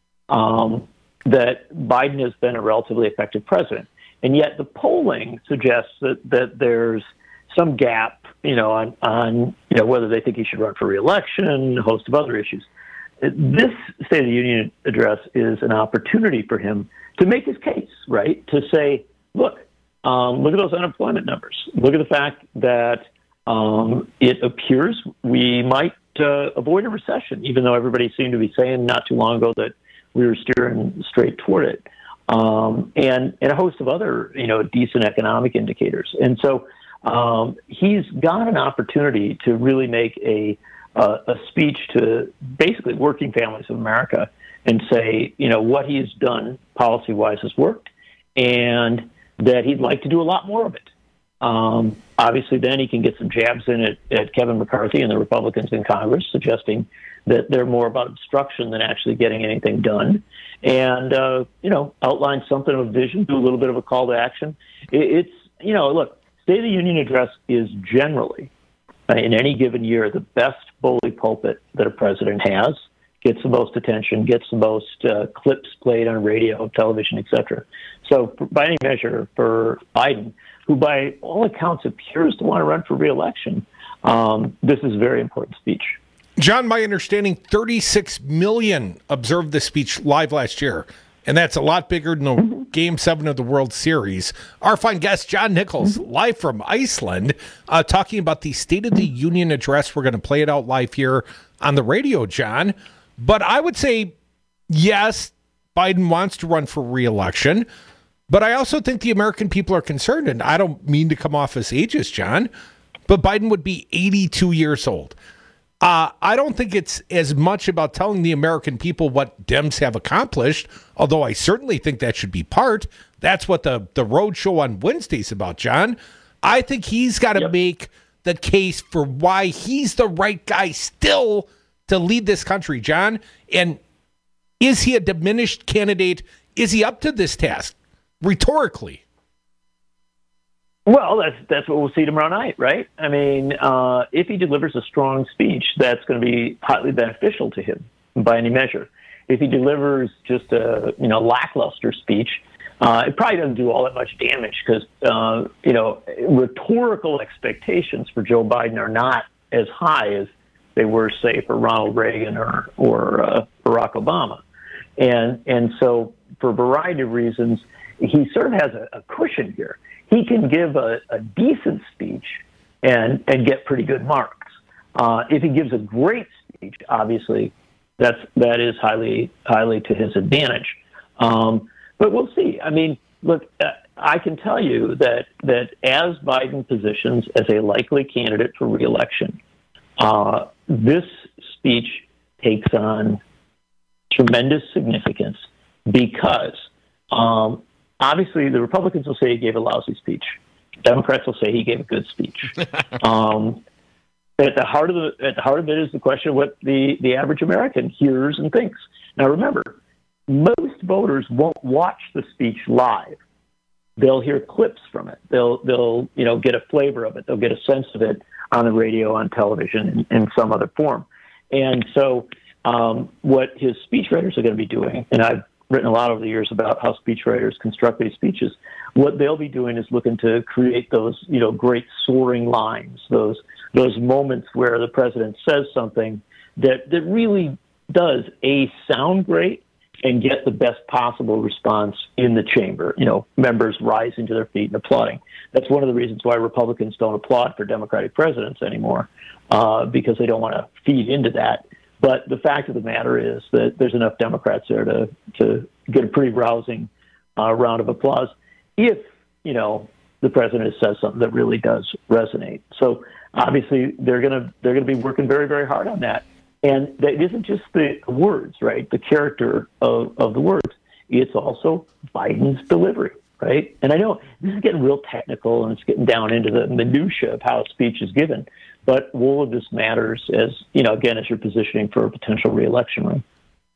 um, that Biden has been a relatively effective president. And yet the polling suggests that, that there's some gap, you know, on, on, you know, whether they think he should run for re-election, a host of other issues. This State of the Union address is an opportunity for him to make his case, right? To say, look, um, look at those unemployment numbers. Look at the fact that um, it appears we might uh, avoid a recession, even though everybody seemed to be saying not too long ago that we were steering straight toward it. Um, and, and a host of other, you know, decent economic indicators. And so um, he's got an opportunity to really make a, uh, a speech to basically working families of America and say, you know, what he's done policy-wise has worked and that he'd like to do a lot more of it. Um, obviously, then he can get some jabs in at, at Kevin McCarthy and the Republicans in Congress, suggesting that they're more about obstruction than actually getting anything done. And, uh, you know, outline something of a vision, do a little bit of a call to action. It, it's, you know, look, State of the Union address is generally, uh, in any given year, the best bully pulpit that a president has, gets the most attention, gets the most uh, clips played on radio, television, et cetera. So by any measure for Biden, who by all accounts appears to want to run for re-election, um, this is a very important speech. John, my understanding, thirty-six million observed the speech live last year, and that's a lot bigger than the mm-hmm. Game seven of the World Series. Our fine guest, John Nichols, mm-hmm. live from Iceland, uh, talking about the State of the Union address. We're going to play it out live here on the radio, John. But I would say, yes, Biden wants to run for re-election, but I also think the American people are concerned, and I don't mean to come off as ageist, John, but Biden would be eighty-two years old. Uh, I don't think it's as much about telling the American people what Dems have accomplished, although I certainly think that should be part. That's what the, the road show on Wednesday is about, John. I think he's got to yep. make the case for why he's the right guy still to lead this country, John. And is he a diminished candidate? Is he up to this task rhetorically? Well, that's that's what we'll see tomorrow night, right? I mean, uh, if he delivers a strong speech, that's going to be highly beneficial to him by any measure. If he delivers just a you know lackluster speech, uh, it probably doesn't do all that much damage because uh, you know rhetorical expectations for Joe Biden are not as high as they were, say, for Ronald Reagan or or uh, Barack Obama, and and so for a variety of reasons, he sort of has a, a cushion here. He can give a, a decent speech and and get pretty good marks. Uh, if he gives a great speech, obviously, that's that is highly highly to his advantage. Um, but we'll see. I mean, look, uh, I can tell you that that as Biden positions as a likely candidate for re-election, uh, this speech takes on tremendous significance because. Um, Obviously, the Republicans will say he gave a lousy speech. Democrats will say he gave a good speech. um, at the heart of the at the heart of it is the question of what the, the average American hears and thinks. Now, remember, most voters won't watch the speech live. They'll hear clips from it. They'll they'll you know get a flavor of it. They'll get a sense of it on the radio, on television, in, in some other form. And so, um, what his speechwriters are going to be doing, and I've written a lot over the years about how speechwriters construct these speeches. What they'll be doing is looking to create those, you know, great soaring lines, those those moments where the president says something that, that really does, A, sound great and get the best possible response in the chamber, you know, members rising to their feet and applauding. That's one of the reasons why Republicans don't applaud for Democratic presidents anymore, uh, because they don't want to feed into that. But the fact of the matter is that there's enough Democrats there to, to get a pretty rousing uh, round of applause if, you know, the president says something that really does resonate. So obviously they're going to they're going to be working very, very hard on that. And that isn't just the words, right? The character of, of the words. It's also Biden's delivery, right? And I know this is getting real technical and it's getting down into the minutia of how a speech is given. But all of this matters as, you know, again, as you're positioning for a potential reelection run.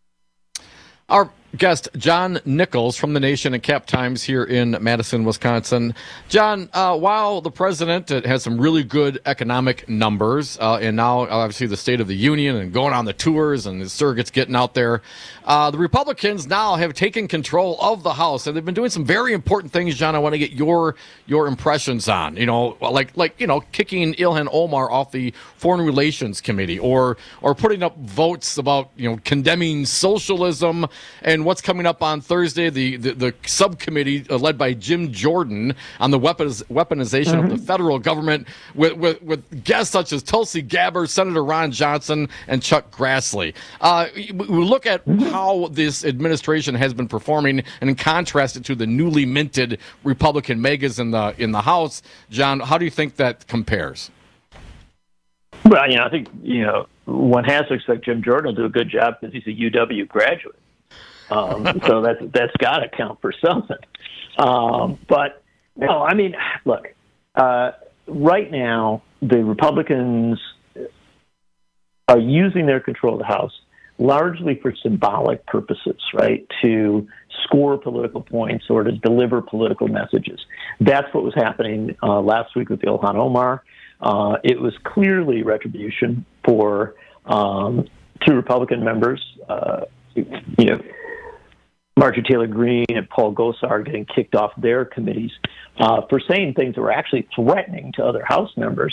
Our guest, John Nichols from The Nation and Cap Times here in Madison, Wisconsin. John, uh, while the president has some really good economic numbers, uh, and now obviously the State of the Union and going on the tours and the surrogates getting out there, uh, the Republicans now have taken control of the House, and they've been doing some very important things, John. I want to get your your impressions on, you know, like like you know, kicking Ilhan Omar off the Foreign Relations Committee, or or putting up votes about, you know, condemning socialism. And what's coming up on Thursday, the, the, the subcommittee uh, led by Jim Jordan on the weapons, weaponization mm-hmm. of the federal government with, with, with guests such as Tulsi Gabbard, Senator Ron Johnson, and Chuck Grassley. Uh, we look at how this administration has been performing and in contrast it to the newly minted Republican megas in the, in the House. John, how do you think that compares? Well, you know, I think, you know, one has to expect Jim Jordan will do a good job because he's a U W graduate. Um, so that's that's got to count for something. Um, but no, I mean, look, uh, right now the Republicans are using their control of the House largely for symbolic purposes, right? To score political points or to deliver political messages. That's what was happening uh, last week with Ilhan Omar. Uh, it was clearly retribution for um, two Republican members, uh, you know, Marjorie Taylor Greene and Paul Gosar getting kicked off their committees uh, for saying things that were actually threatening to other House members.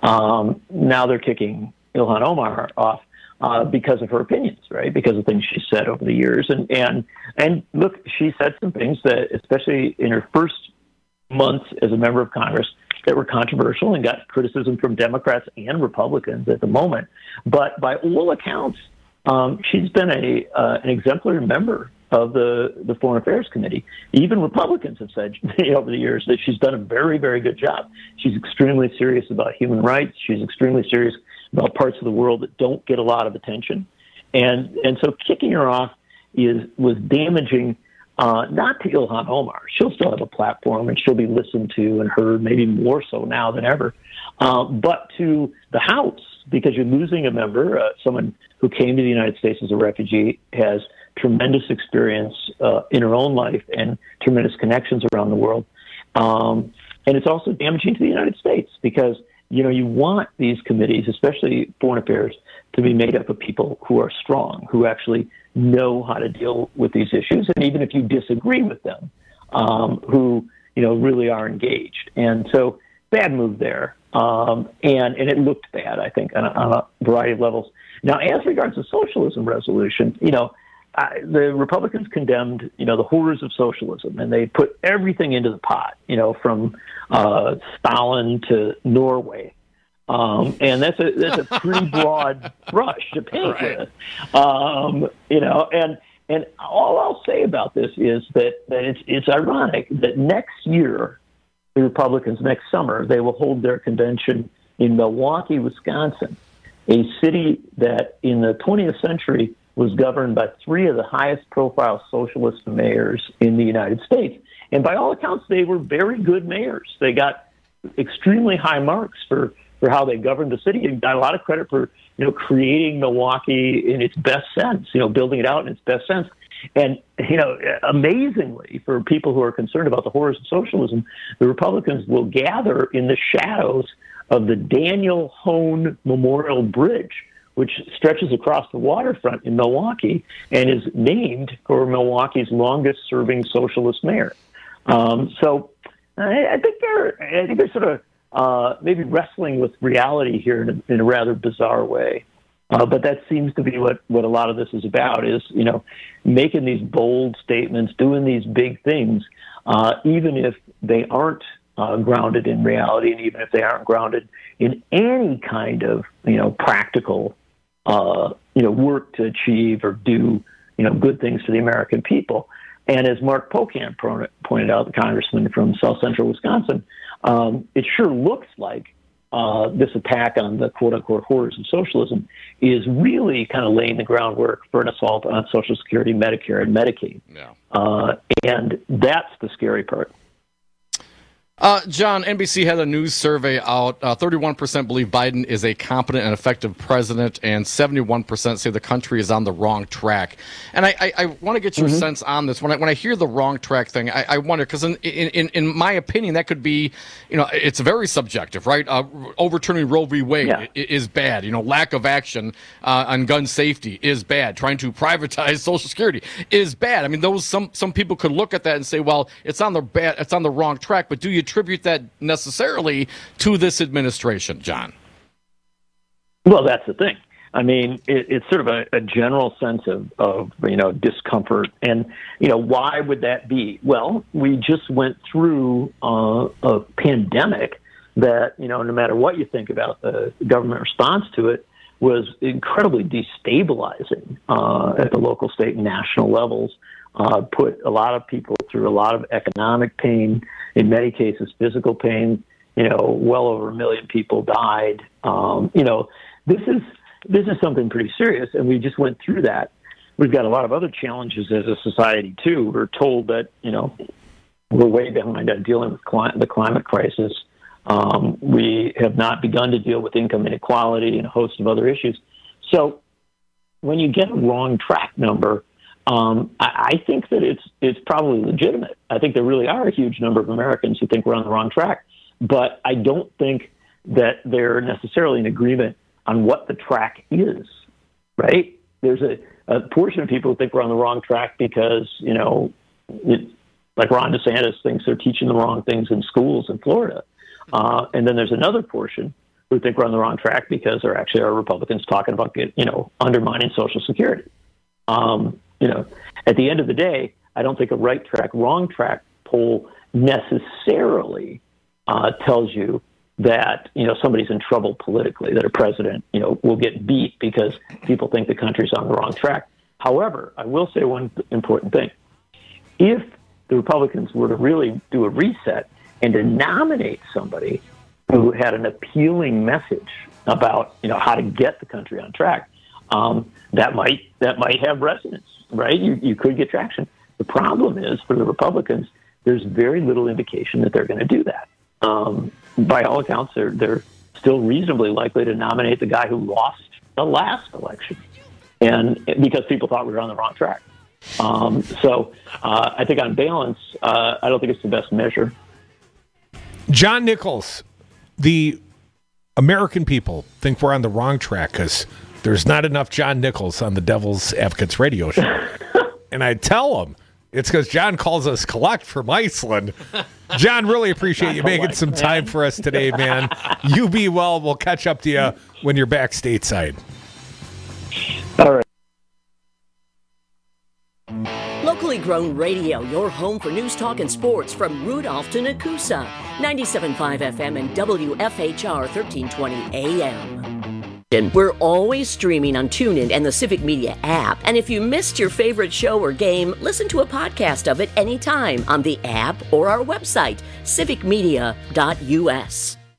Um, now they're kicking Ilhan Omar off uh, because of her opinions, right? Because of things she said over the years. And, and, and look, she said some things that, especially in her first months as a member of Congress, that were controversial and got criticism from Democrats and Republicans at the moment. But by all accounts, um, she's been a uh, an exemplary member of the, the Foreign Affairs Committee. Even Republicans have said you know, over the years that she's done a very, very good job. She's extremely serious about human rights. She's extremely serious about parts of the world that don't get a lot of attention. And and so kicking her off is was damaging, uh, not to Ilhan Omar. She'll still have a platform and she'll be listened to and heard, maybe more so now than ever, uh, but to the House, because you're losing a member, uh, someone who came to the United States as a refugee, has tremendous experience uh, in her own life and tremendous connections around the world. Um, and it's also damaging to the United States because, you know, you want these committees, especially foreign affairs, to be made up of people who are strong, who actually know how to deal with these issues. And even if you disagree with them, um, who, you know, really are engaged. And so bad move there. Um, and, and it looked bad, I think, on a, on a variety of levels. Now, as regards to socialism resolution, you know, Uh, the Republicans condemned, you know, the horrors of socialism, and they put everything into the pot, you know, from uh, Stalin to Norway, um, and that's a that's a pretty broad brush to paint right. with, um, you know. And and all I'll say about this is that, that it's it's ironic that next year, the Republicans next summer they will hold their convention in Milwaukee, Wisconsin, a city that in the twentieth century was governed by three of the highest profile socialist mayors in the United States. And by all accounts, they were very good mayors. They got extremely high marks for, for how they governed the city and got a lot of credit for, you know, creating Milwaukee in its best sense, you know, building it out in its best sense. And, you know, amazingly, for people who are concerned about the horrors of socialism, the Republicans will gather in the shadows of the Daniel Hone Memorial Bridge, which stretches across the waterfront in Milwaukee and is named for Milwaukee's longest-serving socialist mayor. Um, so I, I think they're, I think they're sort of uh, maybe wrestling with reality here in a, in a rather bizarre way. Uh, but that seems to be what, what a lot of this is about, is, you know, making these bold statements, doing these big things, uh, even if they aren't uh, grounded in reality, and even if they aren't grounded in any kind of, you know, practical, uh, you know, work to achieve or do, you know, good things for the American people. And as Mark Pocan pointed out, the congressman from South Central Wisconsin, um, it sure looks like Uh, this attack on the quote-unquote horrors of socialism is really kind of laying the groundwork for an assault on Social Security, Medicare, and Medicaid. Yeah. Uh, and that's the scary part. Uh, John, N B C had a news survey out. Uh, thirty-one percent believe Biden is a competent and effective president, and seventy-one percent say the country is on the wrong track. And I, I, I want to get your mm-hmm. sense on this. When I when I hear the wrong track thing, I, I wonder, because in, in in my opinion, that could be, you know, it's very subjective, right? Uh, overturning Roe v. Wade yeah. is bad. You know, lack of action uh, on gun safety is bad. Trying to privatize Social Security is bad. I mean, those some some people could look at that and say, well, it's on the bad, it's on the wrong track. But do you attribute that necessarily to this administration, John? Well, that's the thing. I mean, it, it's sort of a, a general sense of, of, you know, discomfort. And, you know, why would that be? Well, we just went through uh, a pandemic that, you know, no matter what you think about the government response to it, was incredibly destabilizing uh, at the local, state, and national levels. Uh, put a lot of people through a lot of economic pain, in many cases physical pain. You know, well over a million people died. Um, you know, this is this is something pretty serious, and we just went through that. We've got a lot of other challenges as a society too. We're told that, you know, we're way behind on dealing with cli- the climate crisis. Um, we have not begun to deal with income inequality and a host of other issues. So when you get a wrong track number, Um, I, I think that it's it's probably legitimate. I think there really are a huge number of Americans who think we're on the wrong track, but I don't think that they're necessarily in agreement on what the track is, right? There's a, a portion of people who think we're on the wrong track because, you know, it, like Ron DeSantis thinks they're teaching the wrong things in schools in Florida. Uh, and then there's another portion who think we're on the wrong track because there actually are Republicans talking about, get, you know, undermining Social Security. Um, You know, at the end of the day, I don't think a right track, wrong track poll necessarily uh, tells you that, you know, somebody's in trouble politically, that a president, you know, will get beat because people think the country's on the wrong track. However, I will say one important thing. If the Republicans were to really do a reset and to nominate somebody who had an appealing message about, you know, how to get the country on track, um, that might that might have resonance. Right? You you could get traction. The problem is, for the Republicans, there's very little indication that they're going to do that. Um, by all accounts, they're, they're still reasonably likely to nominate the guy who lost the last election, and because people thought we were on the wrong track. Um, so uh, I think on balance, uh, I don't think it's the best measure. John Nichols, the American people think we're on the wrong track because there's not enough John Nichols on the Devil's Advocates radio show. And I tell him it's because John calls us collect from Iceland. John, really appreciate you making some time for us today, man. You be well. We'll catch up to you when you're back stateside. All right. Locally grown radio, your home for news, talk, and sports from Rudolph to Nakusa. ninety-seven point five F M and W F H R thirteen twenty A M. We're always streaming on TuneIn and the Civic Media app. And if you missed your favorite show or game, listen to a podcast of it anytime on the app or our website, civic media dot U S.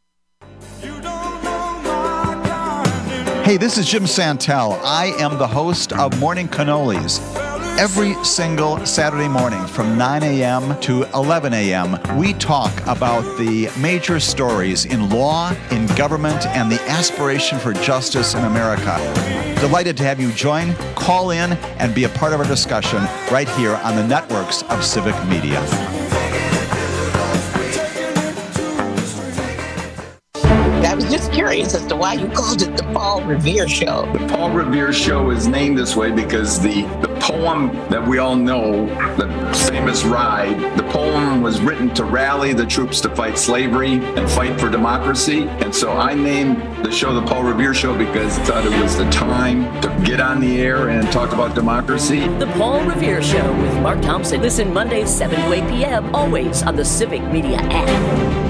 Hey, this is Jim Santel. I am the host of Morning Cannolis. Every single Saturday morning from nine a.m. to eleven a.m., we talk about the major stories in law, in government, and the aspiration for justice in America. Delighted to have you join, call in, and be a part of our discussion right here on the networks of Civic Media. I was just curious. stories as to why you called it the Paul Revere Show. The Paul Revere Show is named this way because the, the poem that we all know, the famous Ride, the poem was written to rally the troops to fight slavery and fight for democracy. And so I named the show the Paul Revere Show because I thought it was the time to get on the air and talk about democracy. The Paul Revere Show with Mark Thompson. Listen Mondays, seven to eight p.m., always on the Civic Media app.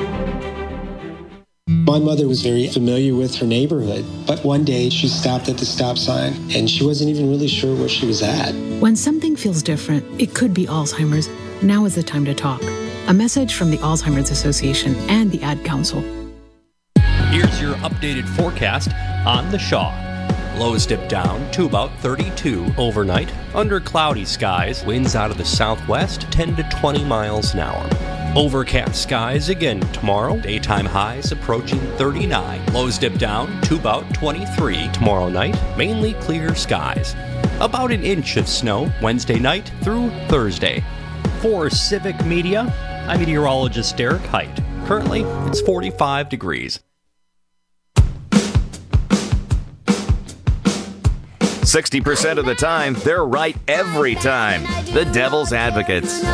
My mother was very familiar with her neighborhood, but one day she stopped at the stop sign and she wasn't even really sure where she was at. When something feels different, it could be Alzheimer's. Now is the time to talk. A message from the Alzheimer's Association and the Ad Council. Here's your updated forecast on the Shaw. Lows dip down to about thirty-two overnight. Under cloudy skies, winds out of the southwest ten to twenty miles an hour. Overcast skies again tomorrow. Daytime highs approaching thirty-nine. Lows dip down to about twenty-three tomorrow night. Mainly clear skies. About an inch of snow Wednesday night through Thursday. For Civic Media, I'm meteorologist Derek Height. Currently, it's forty-five degrees. sixty percent of the time, they're right every time. The Devil's Advocates.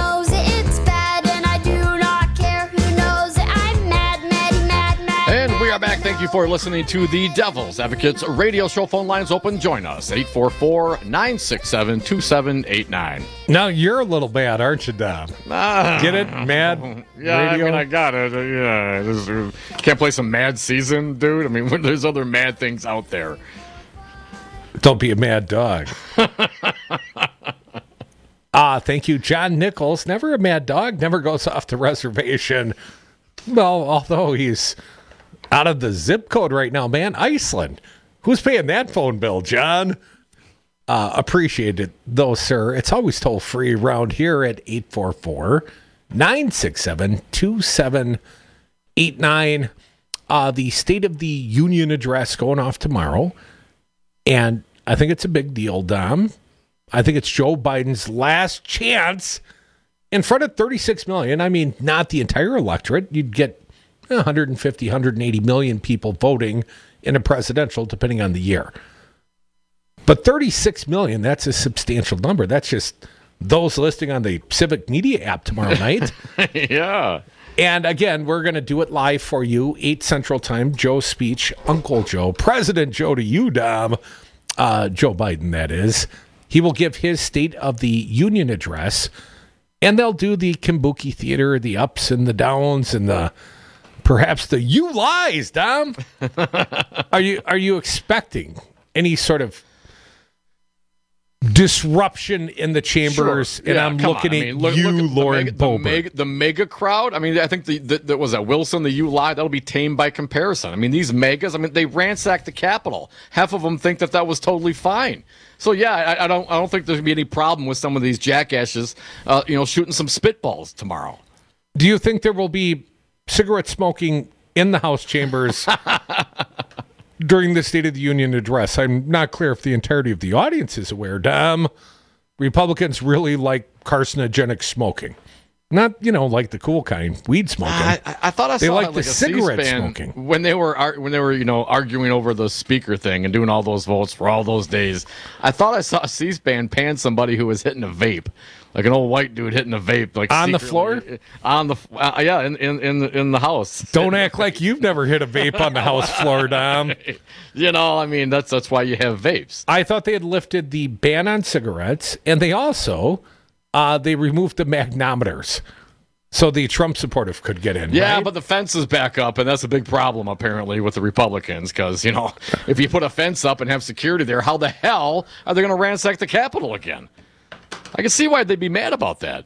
And we are back. Thank you for listening to the Devil's Advocates radio show. Phone lines open. Join us. eight four four, nine six seven, two seven eight nine. Now you're a little bad, aren't you, Dom? Ah, Get it? Mad yeah, radio? I mean, I got it. Uh, yeah, this is, can't play some Mad Season, dude. I mean, there's other mad things out there. Don't be a mad dog. Ah, uh, thank you, John Nichols. Never a mad dog. Never goes off the reservation. Well, although he's out of the zip code right now, man. Iceland. Who's paying that phone bill, John? Uh, appreciate it, though, sir. It's always toll free around here at eight four four, nine six seven, two seven eight nine. Uh, the State of the Union address going off tomorrow. And I think it's a big deal, Dom. I think it's Joe Biden's last chance in front of thirty-six million. I mean, not the entire electorate. You'd get one hundred fifty, one hundred eighty million people voting in a presidential, depending on the year. But thirty-six million, that's a substantial number. That's just those listening on the Civic Media app tomorrow night. Yeah. And again, we're going to do it live for you, eight Central Time. Joe's speech, Uncle Joe, President Joe to you, Dom. Uh, Joe Biden, that is. He will give his State of the Union address, and they'll do the Kabuki Theater, the ups and the downs, and the perhaps the you lies, Dom. Are you are you expecting any sort of disruption in the chambers? Sure. And yeah, I'm looking on. at I mean, look, you, look at Lauren the mega, the, Boebert. mega, the mega crowd. I mean, I think the, the, the was that Wilson, the you lie, that'll be tame by comparison. I mean, these megas, I mean, they ransacked the Capitol. Half of them think that that was totally fine. So yeah, I, I don't, I don't think there's gonna be any problem with some of these jackasses, uh, you know, shooting some spitballs tomorrow. Do you think there will be cigarette smoking in the House chambers during the State of the Union address? I'm not clear if the entirety of the audience is aware. Dom, Republicans really like carcinogenic smoking. Not, you know, like the cool kind, weed smoking. I, I, I thought I they saw like like the a cigarette C-SPAN smoking when they were ar- when they were you know arguing over the speaker thing and doing all those votes for all those days. I thought I saw C-SPAN pan somebody who was hitting a vape, like an old white dude hitting a vape, like on the floor, on the uh, yeah, in in in the, in the house. Don't act like you've never hit a vape on the House floor, Dom. You know, I mean that's that's why you have vapes. I thought they had lifted the ban on cigarettes, and they also uh, they removed the magnometers. So the Trump supportive could get in, Yeah, right? but the fence is back up, and that's a big problem, apparently, with the Republicans, because, you know, if you put a fence up and have security there, how the hell are they going to ransack the Capitol again? I can see why they'd be mad about that.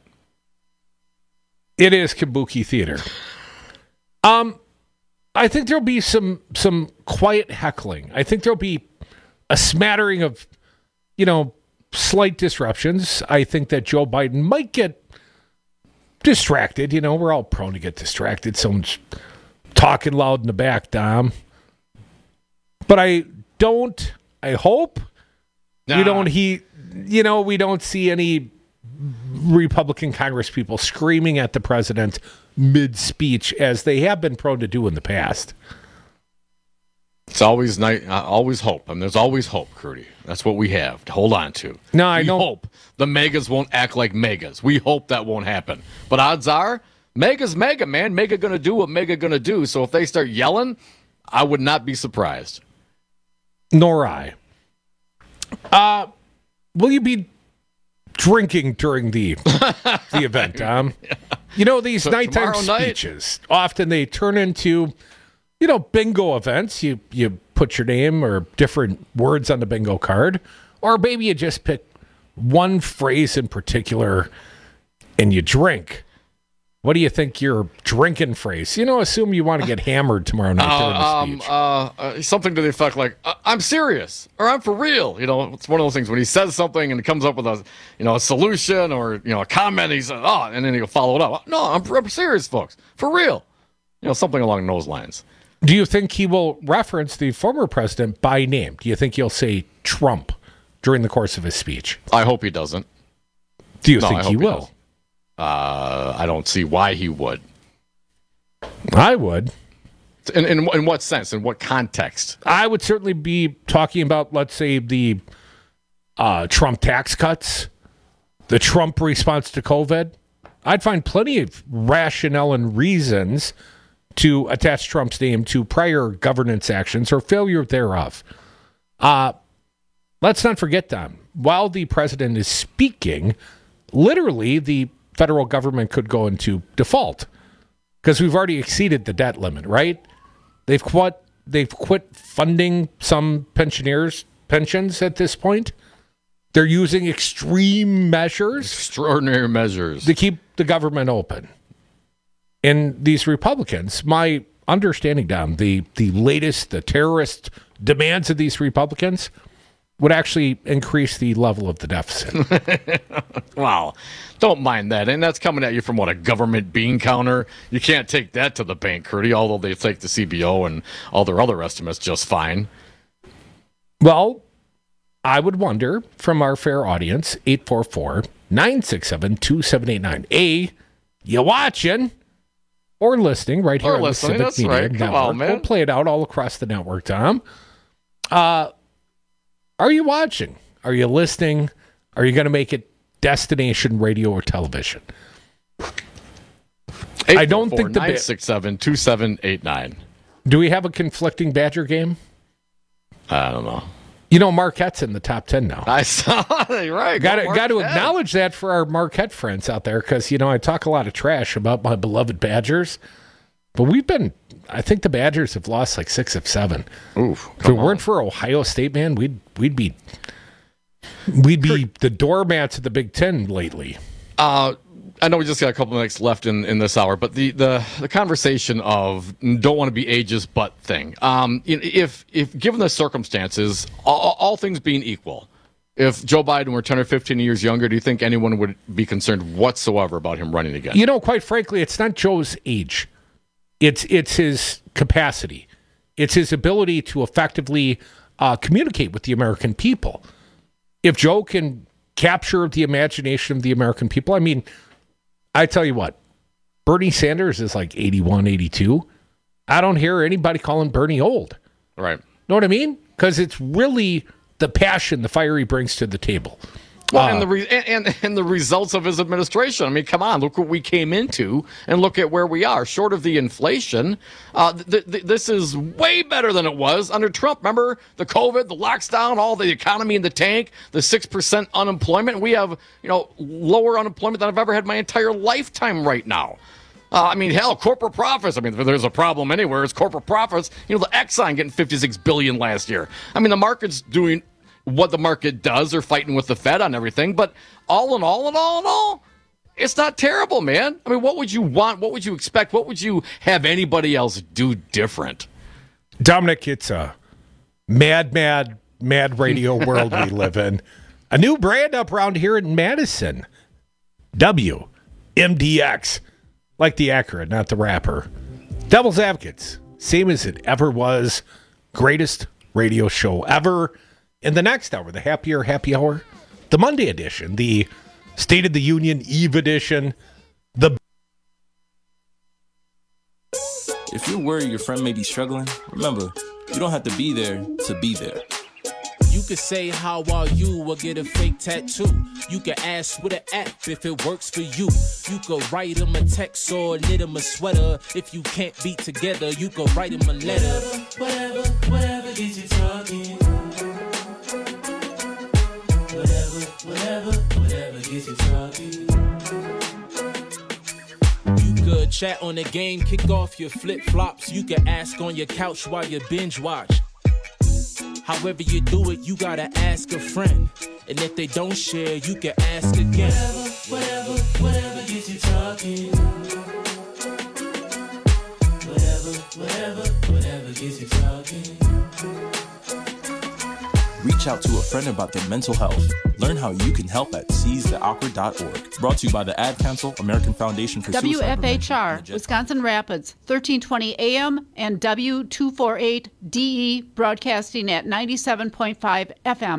It is Kabuki Theater. Um, I think there'll be some some quiet heckling. I think there'll be a smattering of, you know, slight disruptions. I think that Joe Biden might get distracted. You know, we're all prone to get distracted. Someone's talking loud in the back, Dom. But I don't, I hope nah. we don't, he, you know, we don't see any Republican Congress people screaming at the president mid-speech as they have been prone to do in the past. It's always nice, uh, always hope. I mean, there's always hope, Crudy. That's what we have to hold on to. No, I we don't. hope the megas won't act like megas. We hope that won't happen. But odds are, mega's mega, man. Mega going to do what mega going to do. So if they start yelling, I would not be surprised. Nor I. Uh, will you be drinking during the the event, Tom? You know, these So nighttime tomorrow night- speeches, often they turn into, you know, bingo events. You you put your name or different words on the bingo card, or maybe you just pick one phrase in particular and you drink. What do you think your drinking phrase? You know, assume you want to get hammered tomorrow night Uh, during the um, speech. uh, uh, something to the effect like, uh, I'm serious, or I'm for real. You know, it's one of those things when he says something and it comes up with a, you know, a solution or, you know, a comment, he says, oh, and then he'll follow it up. No, I'm, I'm serious, folks, for real. You know, something along those lines. Do you think he will reference the former president by name? Do you think he'll say Trump during the course of his speech? I hope he doesn't. Do you No, think I he hope he will? doesn't. Uh, I don't see why he would. I would. In, in in what sense? In what context? I would certainly be talking about, let's say, the uh, Trump tax cuts, the Trump response to COVID. I'd find plenty of rationale and reasons to attach Trump's name to prior governance actions or failure thereof. Uh, let's not forget, Tom, while the president is speaking, literally the federal government could go into default because we've already exceeded the debt limit, right? They've quit, they've quit funding some pensioners' pensions at this point. They're using extreme measures. Extraordinary measures. To keep the government open. And these Republicans, my understanding, Dom, the, the latest, the terrorist demands of these Republicans would actually increase the level of the deficit. Wow. Don't mind that. And that's coming at you from, what, a government bean counter? You can't take that to the bank, Curdy, although they take the C B O and all their other estimates just fine. Well, I would wonder from our fair audience, eight four four, nine six seven, two seven eight nine. A, you watching or listening right here Or on listening, the that's Civic Media right. Come Network. on, man. We'll play it out all across the network, Tom. Uh, are you watching? Are you listening? Are you going to make it destination radio or television? I don't think the nine six seven, two seven eight nine. Do we have a conflicting Badger game? I don't know. You know, Marquette's in the top ten now. I saw it, right. Got to Go got to Marquette. acknowledge that for our Marquette friends out there, because you know I talk a lot of trash about my beloved Badgers, but we've been. I think the Badgers have lost like six of seven. Oof! If it weren't for Ohio State, man, we'd we'd be we'd be the doormats of the Big Ten lately. Uh, I know we just got a couple minutes left in, in this hour, but the, the, the conversation of don't want to be ageist but thing. Um, if if given the circumstances, all, all things being equal, if Joe Biden were ten or fifteen years younger, do you think anyone would be concerned whatsoever about him running again? You know, quite frankly, it's not Joe's age. It's it's his capacity. It's his ability to effectively uh, communicate with the American people. If Joe can capture the imagination of the American people, I mean, I tell you what, Bernie Sanders is like eighty-one, eighty-two. I don't hear anybody calling Bernie old. Right. Know what I mean? Because it's really the passion, the fire he brings to the table. Well, Uh, and the re- and, and and the results of his administration. I mean, come on, look what we came into, and look at where we are. Short of the inflation, uh, th- th- this is way better than it was under Trump. Remember the COVID, the lockdown, all the economy in the tank, the six percent unemployment. We have you know lower unemployment than I've ever had my entire lifetime right now. Uh, I mean, hell, corporate profits. I mean, if there's a problem anywhere, it's corporate profits. You know, the Exxon getting fifty-six billion dollars last year. I mean, the market's doing what the market does. They're fighting with the Fed on everything. But all in all, and all in all, it's not terrible, man. I mean, what would you want? What would you expect? What would you have anybody else do different? Dominic, it's a mad, mad, mad radio world we live in. A new brand up around here in Madison. W M D X. Like the Acura, not the rapper. Devil's Advocates. Same as it ever was. Greatest radio show ever. In the next hour, the Happier Happy Hour, the Monday edition, the State of the Union Eve edition, the If you're worried your friend may be struggling, remember, you don't have to be there to be there. You could say, how are you, or get a fake tattoo. You could ask with an app if it works for you. You could write him a text or knit him a sweater. If you can't be together, you could write him a letter. Whatever, whatever, whatever gets you talking. Whatever, whatever, whatever gets you talking. You could chat on the game, kick off your flip-flops. You could ask on your couch while you binge watch. However you do it, you gotta ask a friend. And if they don't share, you can ask again. Whatever, whatever, whatever gets you talking. Whatever, whatever, whatever gets you talking. Reach out to a friend about their mental health. Learn how you can help at seize the awkward dot org. Brought to you by the Ad Council, American Foundation for W Suicide F H R, Wisconsin Rapids, thirteen twenty A M and W two forty-eight D E broadcasting at ninety-seven point five F M.